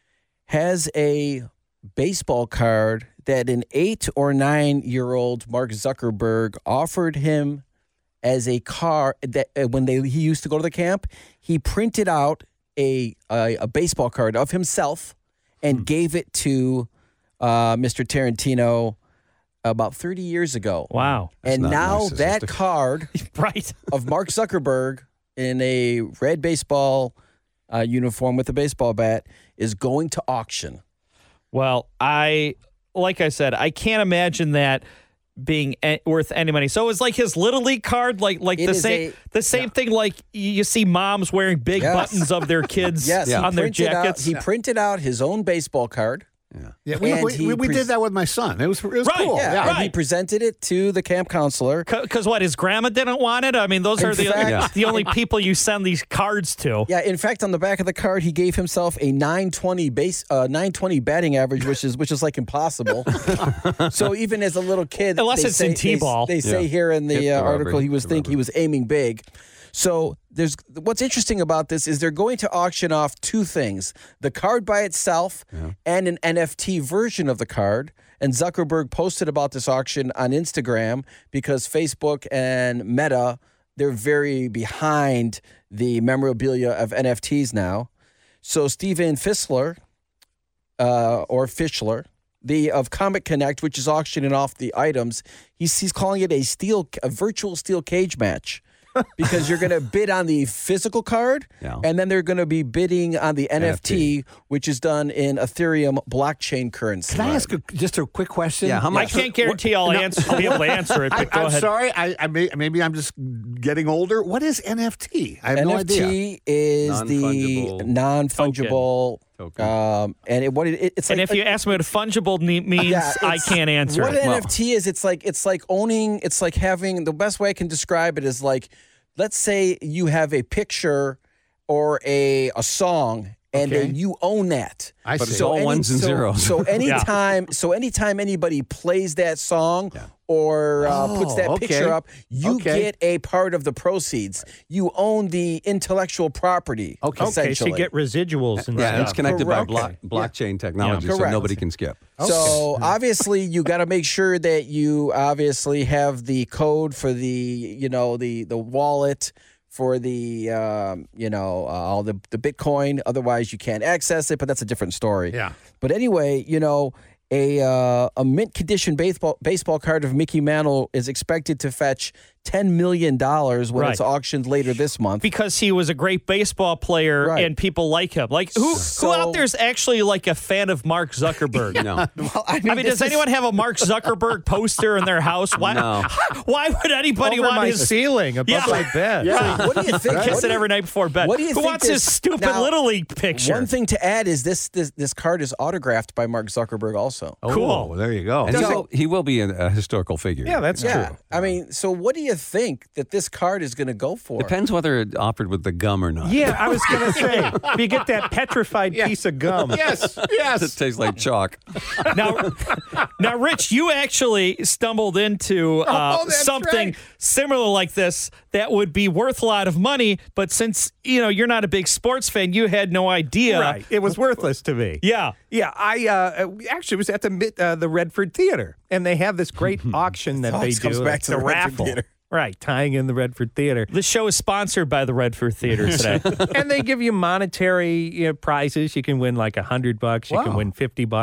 Speaker 6: has a baseball card that an eight or nine year old Mark Zuckerberg offered him as a card that uh, when they he used to go to the camp, he printed out a a, a baseball card of himself and
Speaker 3: Hmm.
Speaker 6: gave it to uh, Mister Tarantino about thirty years ago.
Speaker 3: Wow.
Speaker 6: And
Speaker 8: not
Speaker 6: now that
Speaker 8: narcissistic.
Speaker 6: card
Speaker 3: Right.
Speaker 6: of Mark Zuckerberg in a red baseball uh, uniform with a baseball bat is going to auction.
Speaker 3: Well, I, like I said, I can't imagine that being a- worth any money. So it's like his little league card, like like
Speaker 6: It
Speaker 3: the
Speaker 6: is
Speaker 3: same
Speaker 6: a-
Speaker 3: the same thing. Like you see moms wearing big
Speaker 6: Yes.
Speaker 3: buttons of their kids
Speaker 6: Yes, he
Speaker 3: on their
Speaker 6: printed out-
Speaker 3: jackets.
Speaker 6: he printed out his own baseball card.
Speaker 7: Yeah, we,
Speaker 6: And
Speaker 7: we,
Speaker 6: he
Speaker 7: we, we
Speaker 6: pres-
Speaker 7: did that with my son. It was it was
Speaker 3: Right,
Speaker 7: cool.
Speaker 6: Yeah,
Speaker 7: Yeah.
Speaker 6: and he presented it to the camp counselor.
Speaker 3: Because what, his grandma didn't want it? I mean, those
Speaker 6: In
Speaker 3: are the
Speaker 6: fact-
Speaker 3: the only people you send these cards to.
Speaker 6: Yeah, in fact, on the back of the card, he gave himself a nine twenty base, uh, nine twenty batting average, which is which is like impossible. So even as a little kid,
Speaker 3: Unless
Speaker 6: they
Speaker 3: it's
Speaker 6: say,
Speaker 3: in
Speaker 6: they-
Speaker 3: T-ball.
Speaker 6: they, say
Speaker 8: Yeah.
Speaker 6: here in
Speaker 8: Hit
Speaker 6: the
Speaker 8: the
Speaker 6: uh,
Speaker 8: rubber,
Speaker 6: article he
Speaker 8: hit
Speaker 6: was
Speaker 8: the
Speaker 6: think he
Speaker 8: rubber.
Speaker 6: was aiming big. So there's what's interesting about this is they're going to auction off two things: the card by itself and an N F T version of the card. And Zuckerberg posted about this auction on Instagram because Facebook and Meta, they're very behind the memorabilia of N F Ts now. So Steven Fischler, uh, or Fischler, the of Comic Connect, which is auctioning off the items, he's he's calling it a steel, a virtual steel cage match. Because you're going to bid on the physical card,
Speaker 8: Yeah.
Speaker 6: and then they're going to be bidding on the N F T, which is done in Ethereum blockchain currency.
Speaker 7: Can I ask a, just a quick question?
Speaker 8: Yeah, how
Speaker 3: I
Speaker 8: much?
Speaker 3: can't guarantee I'll
Speaker 7: No.
Speaker 3: answer, I'll be able to answer it, but
Speaker 7: I,
Speaker 3: go
Speaker 7: I'm
Speaker 3: ahead.
Speaker 7: sorry. I, I may, maybe I'm just getting older. What is N F T? I have
Speaker 6: N
Speaker 7: no
Speaker 6: F
Speaker 7: idea.
Speaker 6: T is the
Speaker 8: Non-fungible
Speaker 6: non-fungible,
Speaker 8: token.
Speaker 6: um, and it, what it, it's
Speaker 3: And
Speaker 6: like.
Speaker 3: if you ask me what a fungible ne- means,
Speaker 6: Yeah,
Speaker 3: I
Speaker 6: it's-
Speaker 3: can't answer
Speaker 6: What
Speaker 3: it.
Speaker 6: an N F T is, it's like it's like owning. It's like having the best way I can describe it is like, let's say you have a picture or a a song, and
Speaker 7: Okay.
Speaker 6: then you own that.
Speaker 7: I
Speaker 8: But
Speaker 7: see.
Speaker 8: it's all
Speaker 6: any-
Speaker 8: ones and
Speaker 6: so,
Speaker 8: zeros.
Speaker 6: So anytime, so anytime anybody plays that song or uh, puts that
Speaker 7: Oh, okay.
Speaker 6: picture up, you
Speaker 7: Okay.
Speaker 6: get a part of the proceeds. You own the intellectual property.
Speaker 7: Okay.
Speaker 9: Okay, so
Speaker 6: essentially.
Speaker 9: you get residuals and
Speaker 8: Yeah,
Speaker 9: stuff.
Speaker 8: and it's connected by
Speaker 6: Correct.
Speaker 8: block, blockchain technology, so
Speaker 6: Correct.
Speaker 8: nobody can skip.
Speaker 6: So obviously you got to make sure that you obviously have the code for the, you know, the the wallet for the, um, you know, uh, all the, the Bitcoin. Otherwise you can't access it, but that's a different story.
Speaker 7: Yeah.
Speaker 6: But anyway, you know, a uh, a mint condition baseball baseball card of Mickey Mantle is expected to fetch ten million dollars when
Speaker 3: Right.
Speaker 6: it's auctioned later this month.
Speaker 3: Because he was a great baseball player
Speaker 6: Right.
Speaker 3: and people like him. Like who
Speaker 6: So-
Speaker 3: who out there is actually like a fan of Mark Zuckerberg?
Speaker 8: No.
Speaker 6: Well, I
Speaker 3: I mean,
Speaker 6: this
Speaker 3: does
Speaker 6: is-
Speaker 3: anyone have a Mark Zuckerberg poster in their house? Why,
Speaker 8: No.
Speaker 3: why would anybody
Speaker 9: Over
Speaker 3: want
Speaker 9: my
Speaker 3: his
Speaker 9: ceiling above
Speaker 3: Yeah.
Speaker 9: my bed.
Speaker 6: Yeah. What do you think?
Speaker 3: kiss
Speaker 6: what
Speaker 3: it
Speaker 6: do you-
Speaker 3: every night before bed?
Speaker 6: what do you
Speaker 3: Who
Speaker 6: think
Speaker 3: wants his
Speaker 6: this-
Speaker 3: stupid
Speaker 6: now,
Speaker 3: little league picture?
Speaker 6: One thing to add is this this this card is autographed by Mark Zuckerberg also.
Speaker 3: Cool.
Speaker 7: Oh, there you go.
Speaker 8: And he
Speaker 6: So-
Speaker 8: will, he will be a, a historical figure.
Speaker 9: Yeah, that's
Speaker 6: Yeah.
Speaker 9: true.
Speaker 6: I mean, so what do you think that this card is going to go for?
Speaker 8: Depends whether it offered with the gum or not.
Speaker 9: Yeah, I was going to say, if you get that petrified piece of gum.
Speaker 7: Yes,
Speaker 8: It
Speaker 7: yes.
Speaker 8: tastes like chalk.
Speaker 3: now, now, Rich, you actually stumbled into uh,
Speaker 7: Oh, that's
Speaker 3: something
Speaker 7: right.
Speaker 3: similar like this that would be worth a lot of money, but since you know you're not a big sports fan, you had no idea.
Speaker 9: Right. It was worthless to me.
Speaker 3: Yeah.
Speaker 9: Yeah, I uh, actually was at the Mid- uh, the Redford Theater, and they have this great auction that they
Speaker 6: always
Speaker 9: do.
Speaker 6: comes back
Speaker 9: It's
Speaker 6: to
Speaker 9: a
Speaker 6: the Redford
Speaker 9: raffle.
Speaker 6: Theater.
Speaker 9: Right, tying in the Redford Theater.
Speaker 3: This show is sponsored by the Redford Theater today.
Speaker 9: And they give you monetary you know, prizes. You can win like a hundred bucks. You can
Speaker 7: Wow.
Speaker 9: win fifty bucks.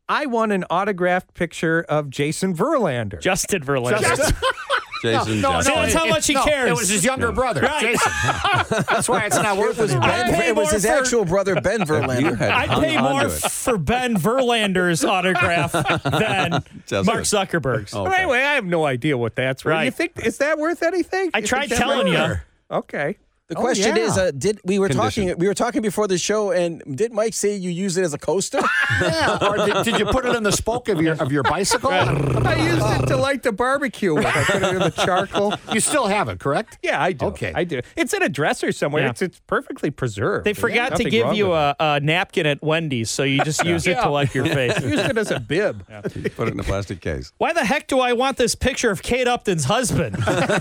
Speaker 9: I won an autographed picture of Jason Verlander.
Speaker 3: Justin Verlander.
Speaker 9: Justin.
Speaker 8: Jason.
Speaker 3: No, no,
Speaker 8: Justin.
Speaker 3: no, that's how much he
Speaker 7: no,
Speaker 3: cares.
Speaker 7: It was his younger
Speaker 8: No.
Speaker 7: brother,
Speaker 3: Right.
Speaker 7: Jason. That's why it's not worth
Speaker 6: It was,
Speaker 7: it.
Speaker 6: ben,
Speaker 3: pay
Speaker 6: it was
Speaker 3: more
Speaker 6: his
Speaker 3: for-
Speaker 6: actual brother, Ben
Speaker 8: You
Speaker 6: Verlander.
Speaker 8: had
Speaker 3: I'd
Speaker 8: hung
Speaker 3: pay
Speaker 8: on
Speaker 3: more
Speaker 8: to it.
Speaker 3: f- for Ben Verlander's autograph than
Speaker 8: Justin.
Speaker 3: Mark Zuckerberg's.
Speaker 8: Oh.
Speaker 9: But anyway, I have no idea what that's worth.
Speaker 3: Right.
Speaker 9: You think is that worth anything?
Speaker 3: I
Speaker 9: You
Speaker 3: tried
Speaker 9: think that
Speaker 3: telling
Speaker 9: worth-
Speaker 3: you.
Speaker 9: Okay.
Speaker 6: The
Speaker 9: Oh,
Speaker 6: question
Speaker 9: yeah.
Speaker 6: is, uh, did we were
Speaker 8: Condition.
Speaker 6: talking we were talking before the show, and did Mike say you use it as a coaster?
Speaker 7: Yeah. Or did, did you put it in the spoke of your of your bicycle?
Speaker 9: I used it to light the barbecue with. I put it in the charcoal.
Speaker 7: You still have it, correct?
Speaker 9: Yeah, I do.
Speaker 7: Okay.
Speaker 9: I do. It's in a dresser somewhere.
Speaker 3: Yeah.
Speaker 9: It's it's perfectly preserved.
Speaker 3: They forgot to
Speaker 9: Nothing
Speaker 3: give
Speaker 9: wrong
Speaker 3: you
Speaker 9: with
Speaker 3: a, a napkin at Wendy's, so you just use it
Speaker 9: Yeah.
Speaker 3: to wipe your face.
Speaker 9: it. I used it as a bib.
Speaker 8: You put it in a plastic case.
Speaker 3: Why the heck do I want this picture of Kate Upton's husband?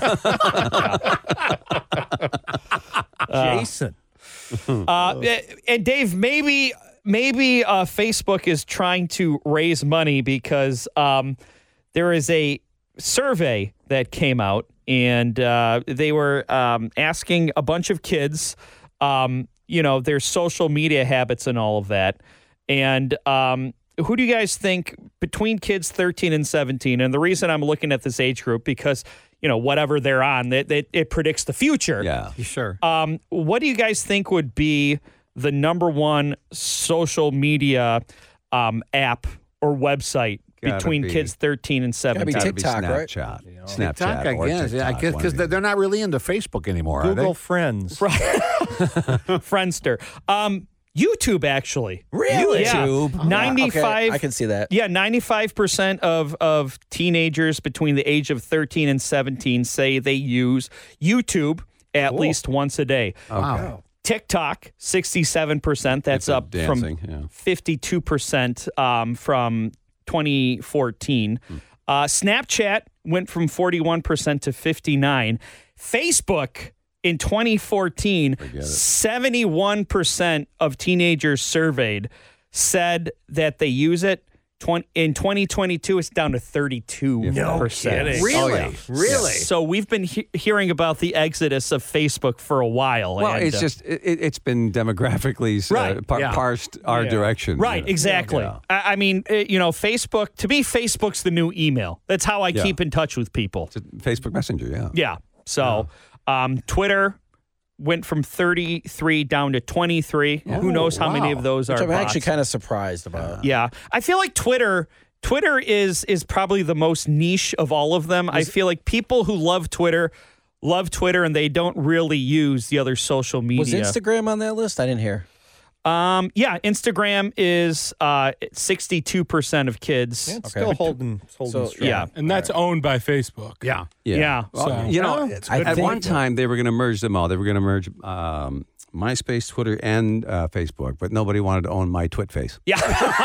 Speaker 9: Jason.
Speaker 3: Uh, and Dave, maybe maybe uh, Facebook is trying to raise money because um, there is a survey that came out, and uh, they were um, asking a bunch of kids, um, you know, their social media habits and all of that. And um, who do you guys think between kids thirteen and seventeen? And the reason I'm looking at this age group because, you know, whatever they're on, they, they, it predicts the future.
Speaker 8: Yeah.
Speaker 9: Sure.
Speaker 3: Um, what do you guys think would be the number one social media um, app or website
Speaker 8: Gotta
Speaker 3: between
Speaker 8: be-
Speaker 3: kids thirteen and
Speaker 6: Gotta be
Speaker 3: seventeen?
Speaker 8: Gotta be
Speaker 6: TikTok, right?
Speaker 8: Snapchat. Snapchat.
Speaker 7: TikTok, I
Speaker 8: or
Speaker 7: guess. Yeah, I
Speaker 8: TikTok,
Speaker 7: guess
Speaker 8: one
Speaker 7: because
Speaker 8: of
Speaker 7: they're
Speaker 8: the-
Speaker 7: not really into Facebook anymore, are
Speaker 9: Google
Speaker 7: they?
Speaker 9: Friends.
Speaker 3: Friendster. Um, YouTube, actually.
Speaker 6: Really?
Speaker 3: Yeah.
Speaker 6: YouTube.
Speaker 3: ninety-five
Speaker 6: Okay, I can see that.
Speaker 3: Yeah, ninety-five percent of, of teenagers between the age of thirteen and seventeen say they use YouTube at
Speaker 9: Cool.
Speaker 3: least once a day.
Speaker 7: Wow.
Speaker 3: TikTok, sixty-seven percent. That's
Speaker 8: It's
Speaker 3: up
Speaker 8: dancing,
Speaker 3: from
Speaker 8: yeah.
Speaker 3: fifty-two percent um, from twenty fourteen.
Speaker 8: Hmm.
Speaker 3: Uh, Snapchat went from forty-one percent to fifty-nine. Facebook in twenty fourteen, seventy-one percent of teenagers surveyed said that they use it. Twen- In twenty twenty-two, it's down to thirty-two percent.
Speaker 9: kidding.
Speaker 7: Really?
Speaker 8: Oh, yeah.
Speaker 7: Really?
Speaker 3: So we've been he- hearing about the exodus of Facebook for a while.
Speaker 8: Well,
Speaker 3: and,
Speaker 8: it's
Speaker 3: uh,
Speaker 8: just it, it's been demographically uh,
Speaker 3: Right.
Speaker 8: par-
Speaker 7: Yeah.
Speaker 8: parsed our
Speaker 9: Yeah.
Speaker 8: direction.
Speaker 3: Right,
Speaker 8: you know.
Speaker 3: exactly.
Speaker 8: Yeah.
Speaker 3: I, I mean, uh, you know, Facebook, to me, Facebook's the new email. That's how I
Speaker 8: Yeah.
Speaker 3: keep in touch with people.
Speaker 8: It's a Facebook Messenger, yeah.
Speaker 3: Yeah. So um, Twitter went from thirty-three down to twenty-three.
Speaker 6: Oh,
Speaker 3: Who knows how many
Speaker 6: wow.
Speaker 3: of those
Speaker 6: Which
Speaker 3: are
Speaker 6: I'm actually
Speaker 3: bots.
Speaker 6: kind of surprised about.
Speaker 3: Yeah. I feel like Twitter Twitter is is probably the most niche of all of them. I feel like people who love Twitter love Twitter and they don't really use the other social media.
Speaker 6: Was Instagram on that list? I didn't hear.
Speaker 3: Um, yeah, Instagram is uh, sixty-two percent of kids.
Speaker 9: Yeah, it's
Speaker 6: Okay.
Speaker 9: still holding, holding
Speaker 6: So,
Speaker 9: strong.
Speaker 3: Yeah.
Speaker 16: And that's owned by Facebook.
Speaker 7: Yeah.
Speaker 3: Yeah.
Speaker 8: Well,
Speaker 16: So-
Speaker 8: you know,
Speaker 9: Yeah, it's
Speaker 6: I
Speaker 8: at
Speaker 6: think-
Speaker 8: one time they were going to merge them all. They were going to merge um, MySpace, Twitter, and uh, Facebook, but nobody wanted to own my TwitFace.
Speaker 3: Yeah.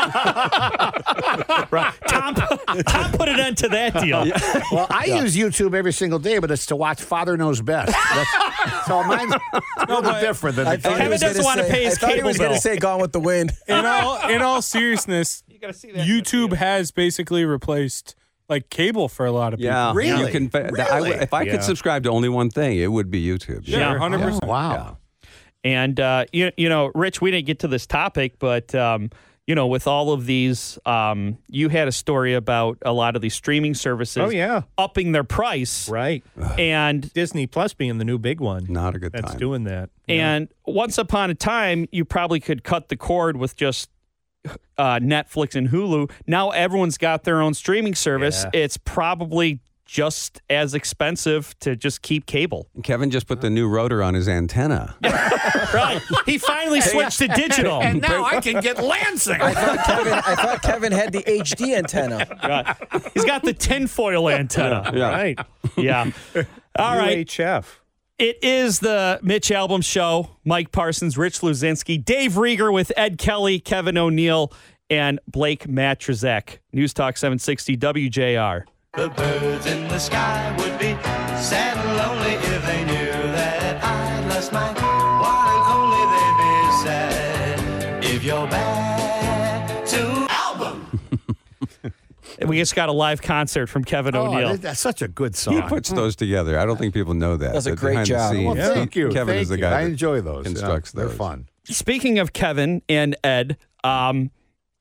Speaker 3: Right. Tom, Tom put an end to that deal.
Speaker 7: Well, I use YouTube every single day, but it's to watch Father Knows Best. That's, so mine's a little bit different than
Speaker 6: I
Speaker 7: the
Speaker 6: thought he
Speaker 3: Kevin
Speaker 6: was
Speaker 3: doesn't
Speaker 6: gonna
Speaker 3: wanna
Speaker 6: say-
Speaker 3: pay his
Speaker 6: I thought he
Speaker 3: cable
Speaker 6: was going
Speaker 3: bill.
Speaker 6: to say Gone with the Wind.
Speaker 16: In all in all seriousness, YouTube has basically replaced like cable for a lot of people.
Speaker 8: Yeah,
Speaker 7: Really?
Speaker 8: You can, th- I would- if I
Speaker 9: Yeah.
Speaker 8: could subscribe to only one thing, it would be YouTube.
Speaker 16: Yeah, one hundred percent.
Speaker 7: Wow.
Speaker 3: And, uh, you, you know, Rich, we didn't get to this topic, but, um, you know, with all of these, um, you had a story about a lot of these streaming services
Speaker 9: Oh, yeah.
Speaker 3: upping their price.
Speaker 9: Right.
Speaker 3: And
Speaker 9: Disney Plus being the new big one.
Speaker 8: Not a good
Speaker 9: That's
Speaker 8: time.
Speaker 9: doing that.
Speaker 3: And once upon a time, you probably could cut the cord with just uh, Netflix and Hulu. Now everyone's got their own streaming service.
Speaker 9: Yeah.
Speaker 3: It's probably just as expensive to just keep cable.
Speaker 8: Kevin just put the new rotor on his antenna.
Speaker 3: Right. He finally switched to digital.
Speaker 7: And now I can get Lansing.
Speaker 6: I thought Kevin. I thought Kevin had the H D antenna.
Speaker 3: Right. He's got the tinfoil antenna.
Speaker 8: Yeah.
Speaker 9: Right.
Speaker 3: Yeah. All right.
Speaker 9: U H F.
Speaker 3: It is the Mitch Albom Show. Mike Parsons, Rich Luzinski, Dave Rieger with Ed Kelly, Kevin O'Neill, and Blake Matrazek. News Talk seven sixty W J R.
Speaker 17: The birds in the sky would be sad and lonely if they knew that I lost mine. One and only they'd be sad if you're back to album.
Speaker 3: We just got a live concert from Kevin
Speaker 7: Oh,
Speaker 3: O'Neill.
Speaker 7: that- that's such a good
Speaker 8: He
Speaker 7: song.
Speaker 8: puts those together. I don't think people know that.
Speaker 6: Does a
Speaker 8: but
Speaker 6: great
Speaker 8: behind the
Speaker 6: job.
Speaker 8: scenes,
Speaker 7: Well,
Speaker 8: he-
Speaker 7: thank you.
Speaker 8: Kevin
Speaker 7: thank
Speaker 8: is the
Speaker 7: you.
Speaker 8: guy
Speaker 7: I
Speaker 8: that
Speaker 7: enjoy those.
Speaker 8: constructs
Speaker 7: Yeah,
Speaker 8: those.
Speaker 7: They're fun.
Speaker 3: Speaking of Kevin and Ed, um,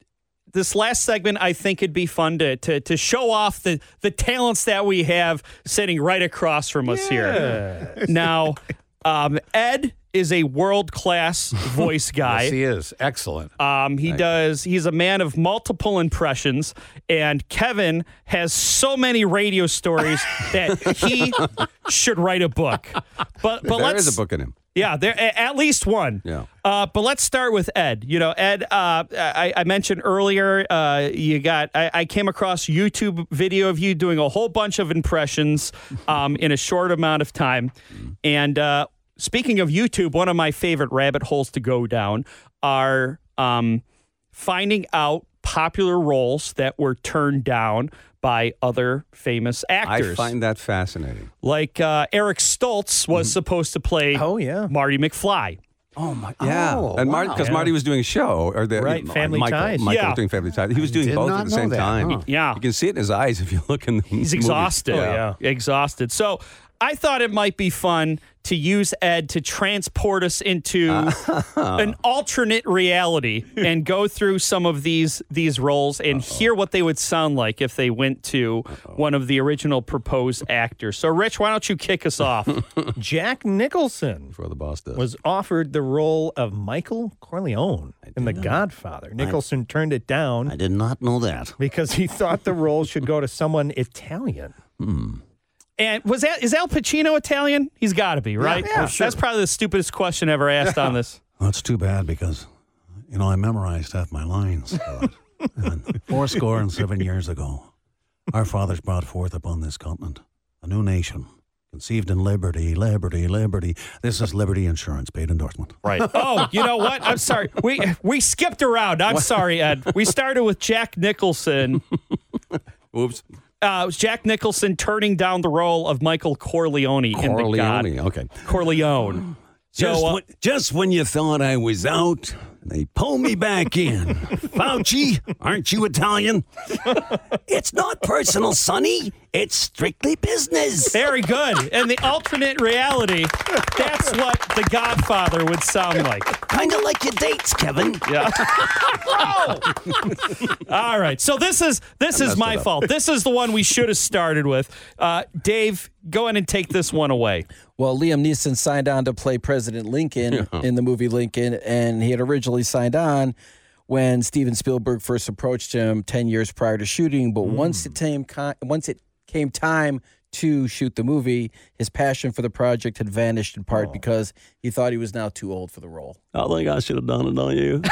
Speaker 3: this last segment, I think it'd be fun to to, to show off the, the talents that we have sitting right across from us here. Now, um, Ed is a world-class voice guy.
Speaker 7: Yes, he is. Excellent.
Speaker 3: Um, he
Speaker 7: Thank
Speaker 3: does. He's a man of multiple impressions, and Kevin has so many radio stories that he should write a book. But but
Speaker 8: there
Speaker 3: let's,
Speaker 8: is a book in him.
Speaker 3: Yeah, there a- at least one.
Speaker 8: Yeah.
Speaker 3: Uh, but let's start with Ed. You know, Ed. Uh, I, I mentioned earlier. Uh, you got. I, I came across YouTube video of you doing a whole bunch of impressions um, in a short amount of time, and. Uh, Speaking of YouTube, one of my favorite rabbit holes to go down are um, finding out popular roles that were turned down by other famous actors.
Speaker 8: I find that fascinating.
Speaker 3: Like uh, Eric Stoltz was mm-hmm. supposed to play oh, yeah. Marty McFly.
Speaker 8: Oh, my Yeah.
Speaker 3: Oh,
Speaker 8: and
Speaker 3: wow.
Speaker 8: Because
Speaker 3: yeah.
Speaker 8: Marty was doing a show. Or the,
Speaker 3: right, Family
Speaker 8: Michael,
Speaker 3: Ties.
Speaker 8: Michael
Speaker 3: yeah.
Speaker 8: was doing Family Ties. He was
Speaker 7: I
Speaker 8: doing
Speaker 7: did
Speaker 8: both
Speaker 7: not
Speaker 8: at the
Speaker 7: know
Speaker 8: same
Speaker 7: that,
Speaker 8: time.
Speaker 7: huh?
Speaker 3: Yeah.
Speaker 8: You can see it in his eyes if you look in the
Speaker 3: He's
Speaker 8: movie.
Speaker 3: exhausted.
Speaker 8: Oh,
Speaker 3: yeah. Exhausted. So I thought it might be fun to use Ed to transport us into an alternate reality and go through some of these these roles and Uh-oh. hear what they would sound like if they went to Uh-oh. one of the original proposed actors. So, Rich, why don't you kick us off?
Speaker 9: Jack Nicholson
Speaker 8: For the boss does.
Speaker 9: was offered the role of Michael Corleone in The Godfather. Nicholson I, turned it down.
Speaker 10: I did not know that.
Speaker 9: Because he thought the role should go to someone Italian.
Speaker 8: Hmm.
Speaker 3: And was that is Al Pacino Italian? He's got to be, right?
Speaker 10: Yeah, yeah,
Speaker 3: well,
Speaker 10: sure.
Speaker 3: That's probably the stupidest question ever asked on this.
Speaker 10: Well, it's too bad because, you know, I memorized half my lines. And four score and seven years ago, our fathers brought forth upon this continent a new nation, conceived in liberty, liberty, liberty. This is Liberty Insurance, paid endorsement.
Speaker 3: Right. Oh, you know what? I'm sorry. We we skipped around. I'm what? sorry, Ed. We started with Jack Nicholson.
Speaker 8: Oops.
Speaker 3: Uh, it was Jack Nicholson turning down the role of Michael Corleone,
Speaker 8: Corleone.
Speaker 3: in The God.
Speaker 8: Okay.
Speaker 3: Corleone.
Speaker 10: Just,
Speaker 3: so, uh,
Speaker 10: when, just when you thought I was out, they pull me back in. Fauci, aren't you Italian? It's not personal, Sonny. It's strictly business.
Speaker 3: Very good. And the alternate reality, that's what The Godfather would sound like.
Speaker 10: Kind of like your dates, Kevin.
Speaker 3: Yeah. All right. So this is this is my fault. This is the one we should have started with. Uh, Dave, go ahead and take this one away.
Speaker 6: Well, Liam Neeson signed on to play President Lincoln yeah. in the movie Lincoln, and he had originally signed on when Steven Spielberg first approached him ten years prior to shooting. But mm. once it came once it came time to shoot the movie, his passion for the project had vanished in part oh. because he thought he was now too old for the role.
Speaker 10: I think I should have done it on you.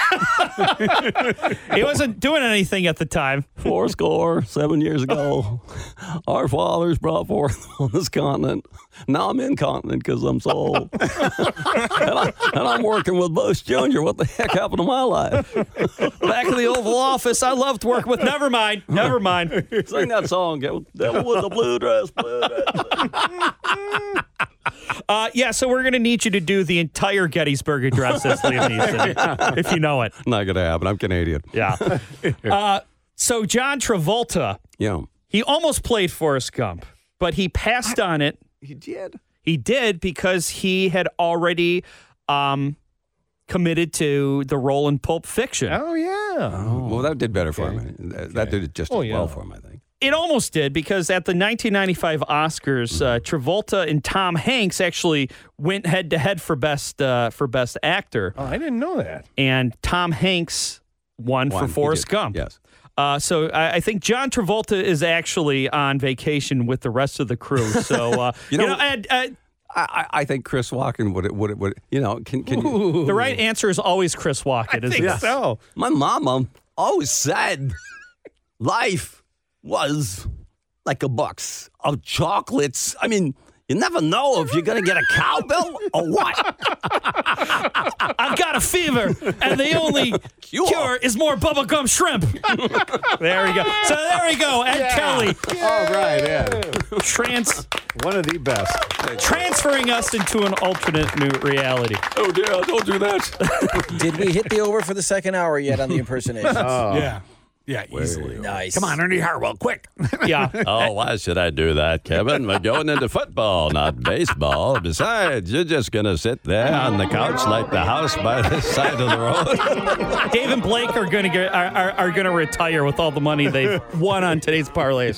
Speaker 3: He wasn't doing anything at the time.
Speaker 10: Four score, seven years ago, our fathers brought forth on this continent. Now I'm incontinent because I'm so old. and, I, and I'm working with Bush Junior What the heck happened to my life?
Speaker 3: Back in the Oval Office, I loved working with. Never mind. Never mind.
Speaker 10: Sing that song, Devil with the blue dress. Blue dress.
Speaker 3: Uh, yeah, so we're going to need you to do the entire Gettysburg Address as Liam Neeson, if you know it.
Speaker 8: Not going to happen. I'm Canadian.
Speaker 3: Yeah. Uh, so John Travolta,
Speaker 8: yeah,
Speaker 3: he almost played Forrest Gump, but he passed on it.
Speaker 8: He did?
Speaker 3: He did because he had already um, committed to the role in Pulp Fiction.
Speaker 9: Oh, yeah.
Speaker 8: Oh, well, that did better okay. for him. That,
Speaker 9: okay.
Speaker 8: that did it just
Speaker 9: oh,
Speaker 8: as
Speaker 9: yeah.
Speaker 8: well for him, I think.
Speaker 3: It almost did because at the nineteen ninety-five Oscars, uh, Travolta and Tom Hanks actually went head to head for best uh, for best actor.
Speaker 9: Oh, I didn't know that.
Speaker 3: And Tom Hanks won, won. for Forrest Gump.
Speaker 8: Yes.
Speaker 3: Uh, so I, I think John Travolta is actually on vacation with the rest of the crew. So uh,
Speaker 8: you know,
Speaker 3: you know Ed, uh,
Speaker 8: I, I think Chris Walken would would would you know can can you,
Speaker 3: the right answer is always Chris Walken.
Speaker 9: I think
Speaker 3: it?
Speaker 9: so.
Speaker 10: My mama always said life was like a box of chocolates. I mean, you never know if you're going to get a cowbell or what.
Speaker 3: I've got a fever, and the only cure, cure is more bubblegum shrimp. There we go. So there we go. Ed
Speaker 7: yeah.
Speaker 3: Kelly.
Speaker 7: All right, Ed.
Speaker 3: Trans-
Speaker 7: One of the best.
Speaker 3: Transferring us into an alternate new reality.
Speaker 10: Oh, dear, don't do that.
Speaker 6: Did we hit the over for the second hour yet on the impersonation?
Speaker 7: Oh.
Speaker 16: Yeah. Yeah, easily.
Speaker 6: Nice.
Speaker 7: Come on, Ernie Harwell, quick.
Speaker 3: Yeah.
Speaker 19: Oh, why should I do that, Kevin? We're going into football, not baseball. Besides, you're just going to sit there on the couch like the house by the side of the road.
Speaker 3: Dave and Blake are going to get are, are, are going to retire with all the money they've won on today's parlays.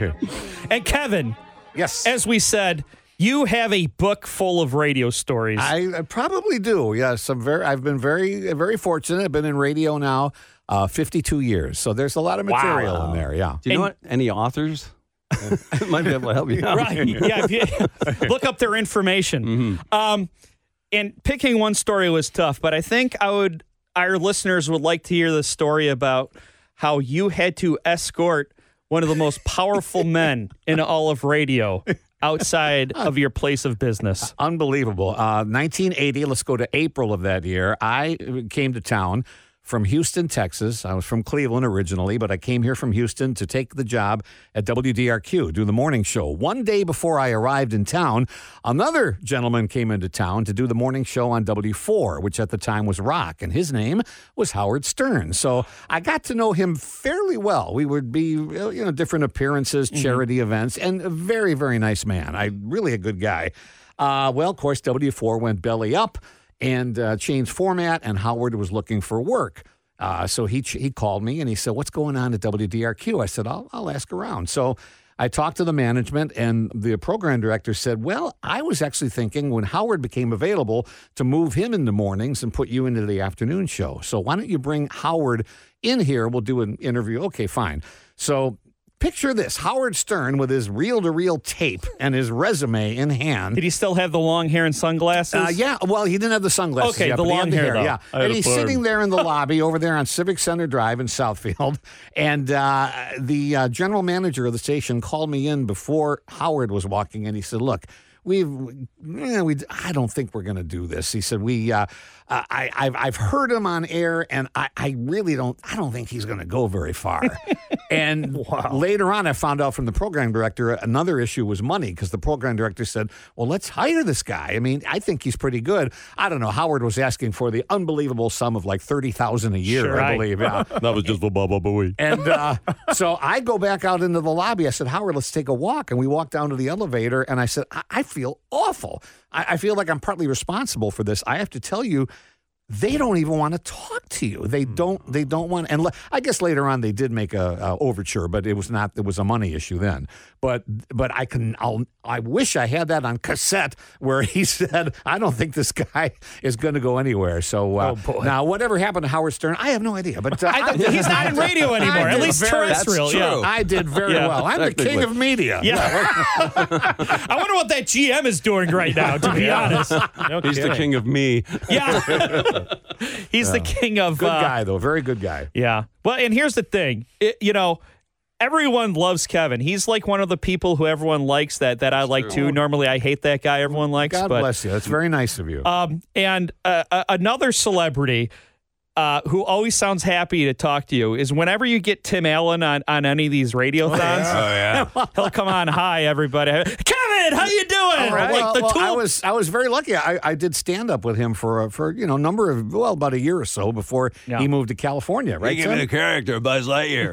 Speaker 3: And Kevin,
Speaker 7: yes,
Speaker 3: as we said, you have a book full of radio stories.
Speaker 7: I, I probably do. Yes, I'm very. I've been very, very fortunate. I've been in radio now uh, fifty-two years, so there's a lot of material
Speaker 8: Wow.
Speaker 7: in there. Yeah.
Speaker 8: Do you know what? Any authors? Might be able to help you out.
Speaker 3: Right. Yeah. If you look up their information.
Speaker 8: Mm-hmm.
Speaker 3: Um, and picking one story was tough, but I think I would. Our listeners would like to hear the story about how you had to escort one of the most powerful men in all of radio outside of your place of business.
Speaker 7: Unbelievable. Uh, nineteen eighty, let's go to April of that year. I came to town from Houston, Texas. I was from Cleveland originally, but I came here from Houston to take the job at W D R Q, do the morning show. One day before I arrived in town, another gentleman came into town to do the morning show on W four, which at the time was rock, and his name was Howard Stern. So I got to know him fairly well. We would be, you know, different appearances, charity mm-hmm. events, and a very, very nice man. I really a good guy. Uh, well, of course, W four went belly up and uh, changed format, and Howard was looking for work. Uh, so he he called me, and he said, what's going on at W D R Q? I said, I'll, I'll ask around. So I talked to the management, and the program director said, well, I was actually thinking when Howard became available to move him in the mornings and put you into the afternoon show. So why don't you bring Howard in here? We'll do an interview. Okay, fine. So picture this, Howard Stern with his reel-to-reel tape and his resume in hand.
Speaker 3: Did he still have the long hair and sunglasses?
Speaker 7: Uh, yeah, well, he didn't have the sunglasses
Speaker 3: Okay,
Speaker 7: yet,
Speaker 3: the
Speaker 7: but he
Speaker 3: long
Speaker 7: had the
Speaker 3: hair,
Speaker 7: hair,
Speaker 3: though.
Speaker 7: yeah.
Speaker 3: I had
Speaker 7: And
Speaker 3: a
Speaker 7: he's
Speaker 3: blur.
Speaker 7: sitting there in the lobby over there on Civic Center Drive in Southfield, and uh, the uh, general manager of the station called me in before Howard was walking, and he said, look, We've, eh, we, I don't think we're going to do this. He said, we, uh, I, I've, I've heard him on air, and I, I really don't, I don't think he's going to go very far. And wow. later on, I found out from the program director, another issue was money, because the program director said, well, let's hire this guy. I mean, I think he's pretty good. I don't know. Howard was asking for the unbelievable sum of like thirty thousand dollars a year,
Speaker 19: Sure,
Speaker 7: I
Speaker 19: I-
Speaker 7: believe. Yeah.
Speaker 19: That was just for Baba Booey.
Speaker 7: And uh, so I go back out into the lobby. I said, Howard, let's take a walk. And we walked down to the elevator, and I said, I, I feel awful. I, I feel like I'm partly responsible for this. I have to tell you, they don't even want to talk to you. They don't. They don't want. And le- I guess later on they did make a, a overture, but it was not. It was a money issue then. But but I can. I'll. I wish I had that on cassette where he said, "I don't think this guy is going to go anywhere." So uh,
Speaker 3: Oh, boy.
Speaker 7: now whatever happened to Howard Stern, I have no idea. But uh,
Speaker 3: I don't- he's not in radio
Speaker 7: I
Speaker 3: anymore, at
Speaker 7: did
Speaker 3: least
Speaker 7: very-
Speaker 3: terrestrial,
Speaker 7: That's
Speaker 3: yeah.
Speaker 7: true. I did very
Speaker 3: Yeah.
Speaker 7: well. I'm the king
Speaker 3: Technically.
Speaker 7: of media.
Speaker 3: Yeah. I wonder what that G M is doing right now, to be
Speaker 8: Yeah.
Speaker 3: honest.
Speaker 8: He's the king of me.
Speaker 3: Yeah. He's the king of...
Speaker 7: Good
Speaker 3: uh,
Speaker 7: guy, though. Very good guy.
Speaker 3: Yeah. Well, and here's the thing. It, you know, everyone loves Kevin. He's like one of the people who everyone likes that that I like too. Normally, I hate that guy. Everyone likes.
Speaker 7: God
Speaker 3: but,
Speaker 7: bless you. That's very nice of you.
Speaker 3: Um, and uh, uh, another celebrity uh, who always sounds happy to talk to you is whenever you get Tim Allen on, on any of these radiothons.
Speaker 7: Oh, yeah.
Speaker 3: He'll come on. Hi, everybody. Kevin, how you doing?
Speaker 7: All right.
Speaker 3: Like
Speaker 7: well,
Speaker 3: the
Speaker 7: well,
Speaker 3: tool-
Speaker 7: I was I was very lucky. I, I did stand up with him for a, for you know a number of well about a year or so before
Speaker 3: Yeah.
Speaker 7: he moved to California. Right?
Speaker 19: He gave me
Speaker 7: Tim?
Speaker 19: the character, Buzz Lightyear.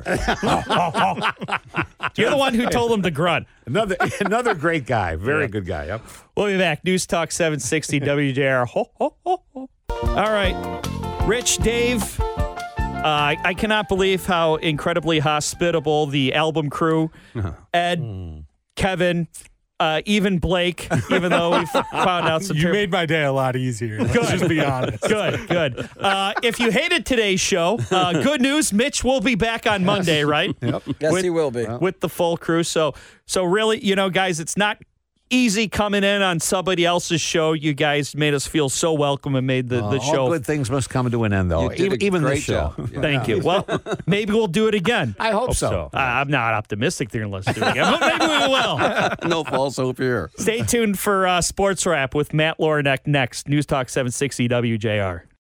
Speaker 3: You're the one who told him to grunt.
Speaker 7: Another another great guy. Very
Speaker 3: Yeah.
Speaker 7: good guy. Yep.
Speaker 3: We'll be back. News Talk seven sixty W J R. Ho, ho, ho, ho. All right. Rich, Dave, uh, I, I cannot believe how incredibly hospitable the album crew, Ed, Kevin, uh, even Blake, even though we found out some
Speaker 16: You
Speaker 3: ter-
Speaker 16: made my day a lot easier. Let's just be honest.
Speaker 3: Good, good. Uh, if you hated today's show, uh, good news, Mitch will be back on Monday, right?
Speaker 6: Yep. Yes, he will be.
Speaker 3: With the full crew. So, so really, you know, guys, it's not easy coming in on somebody else's show. You guys made us feel so welcome and made the, the
Speaker 7: Uh,
Speaker 3: show.
Speaker 7: all good things must come to an end, though.
Speaker 8: You did
Speaker 7: Even,
Speaker 8: a
Speaker 7: even
Speaker 8: great
Speaker 7: this show.
Speaker 8: job. Yeah.
Speaker 3: Thank you. Well, maybe we'll do it again.
Speaker 7: I hope, so.
Speaker 3: Uh, I'm not optimistic they're going to let's do it again, but maybe we will.
Speaker 8: No false hope here.
Speaker 3: Stay tuned for uh, Sports Wrap with Matt Lorneck next. News Talk seven sixty W J R.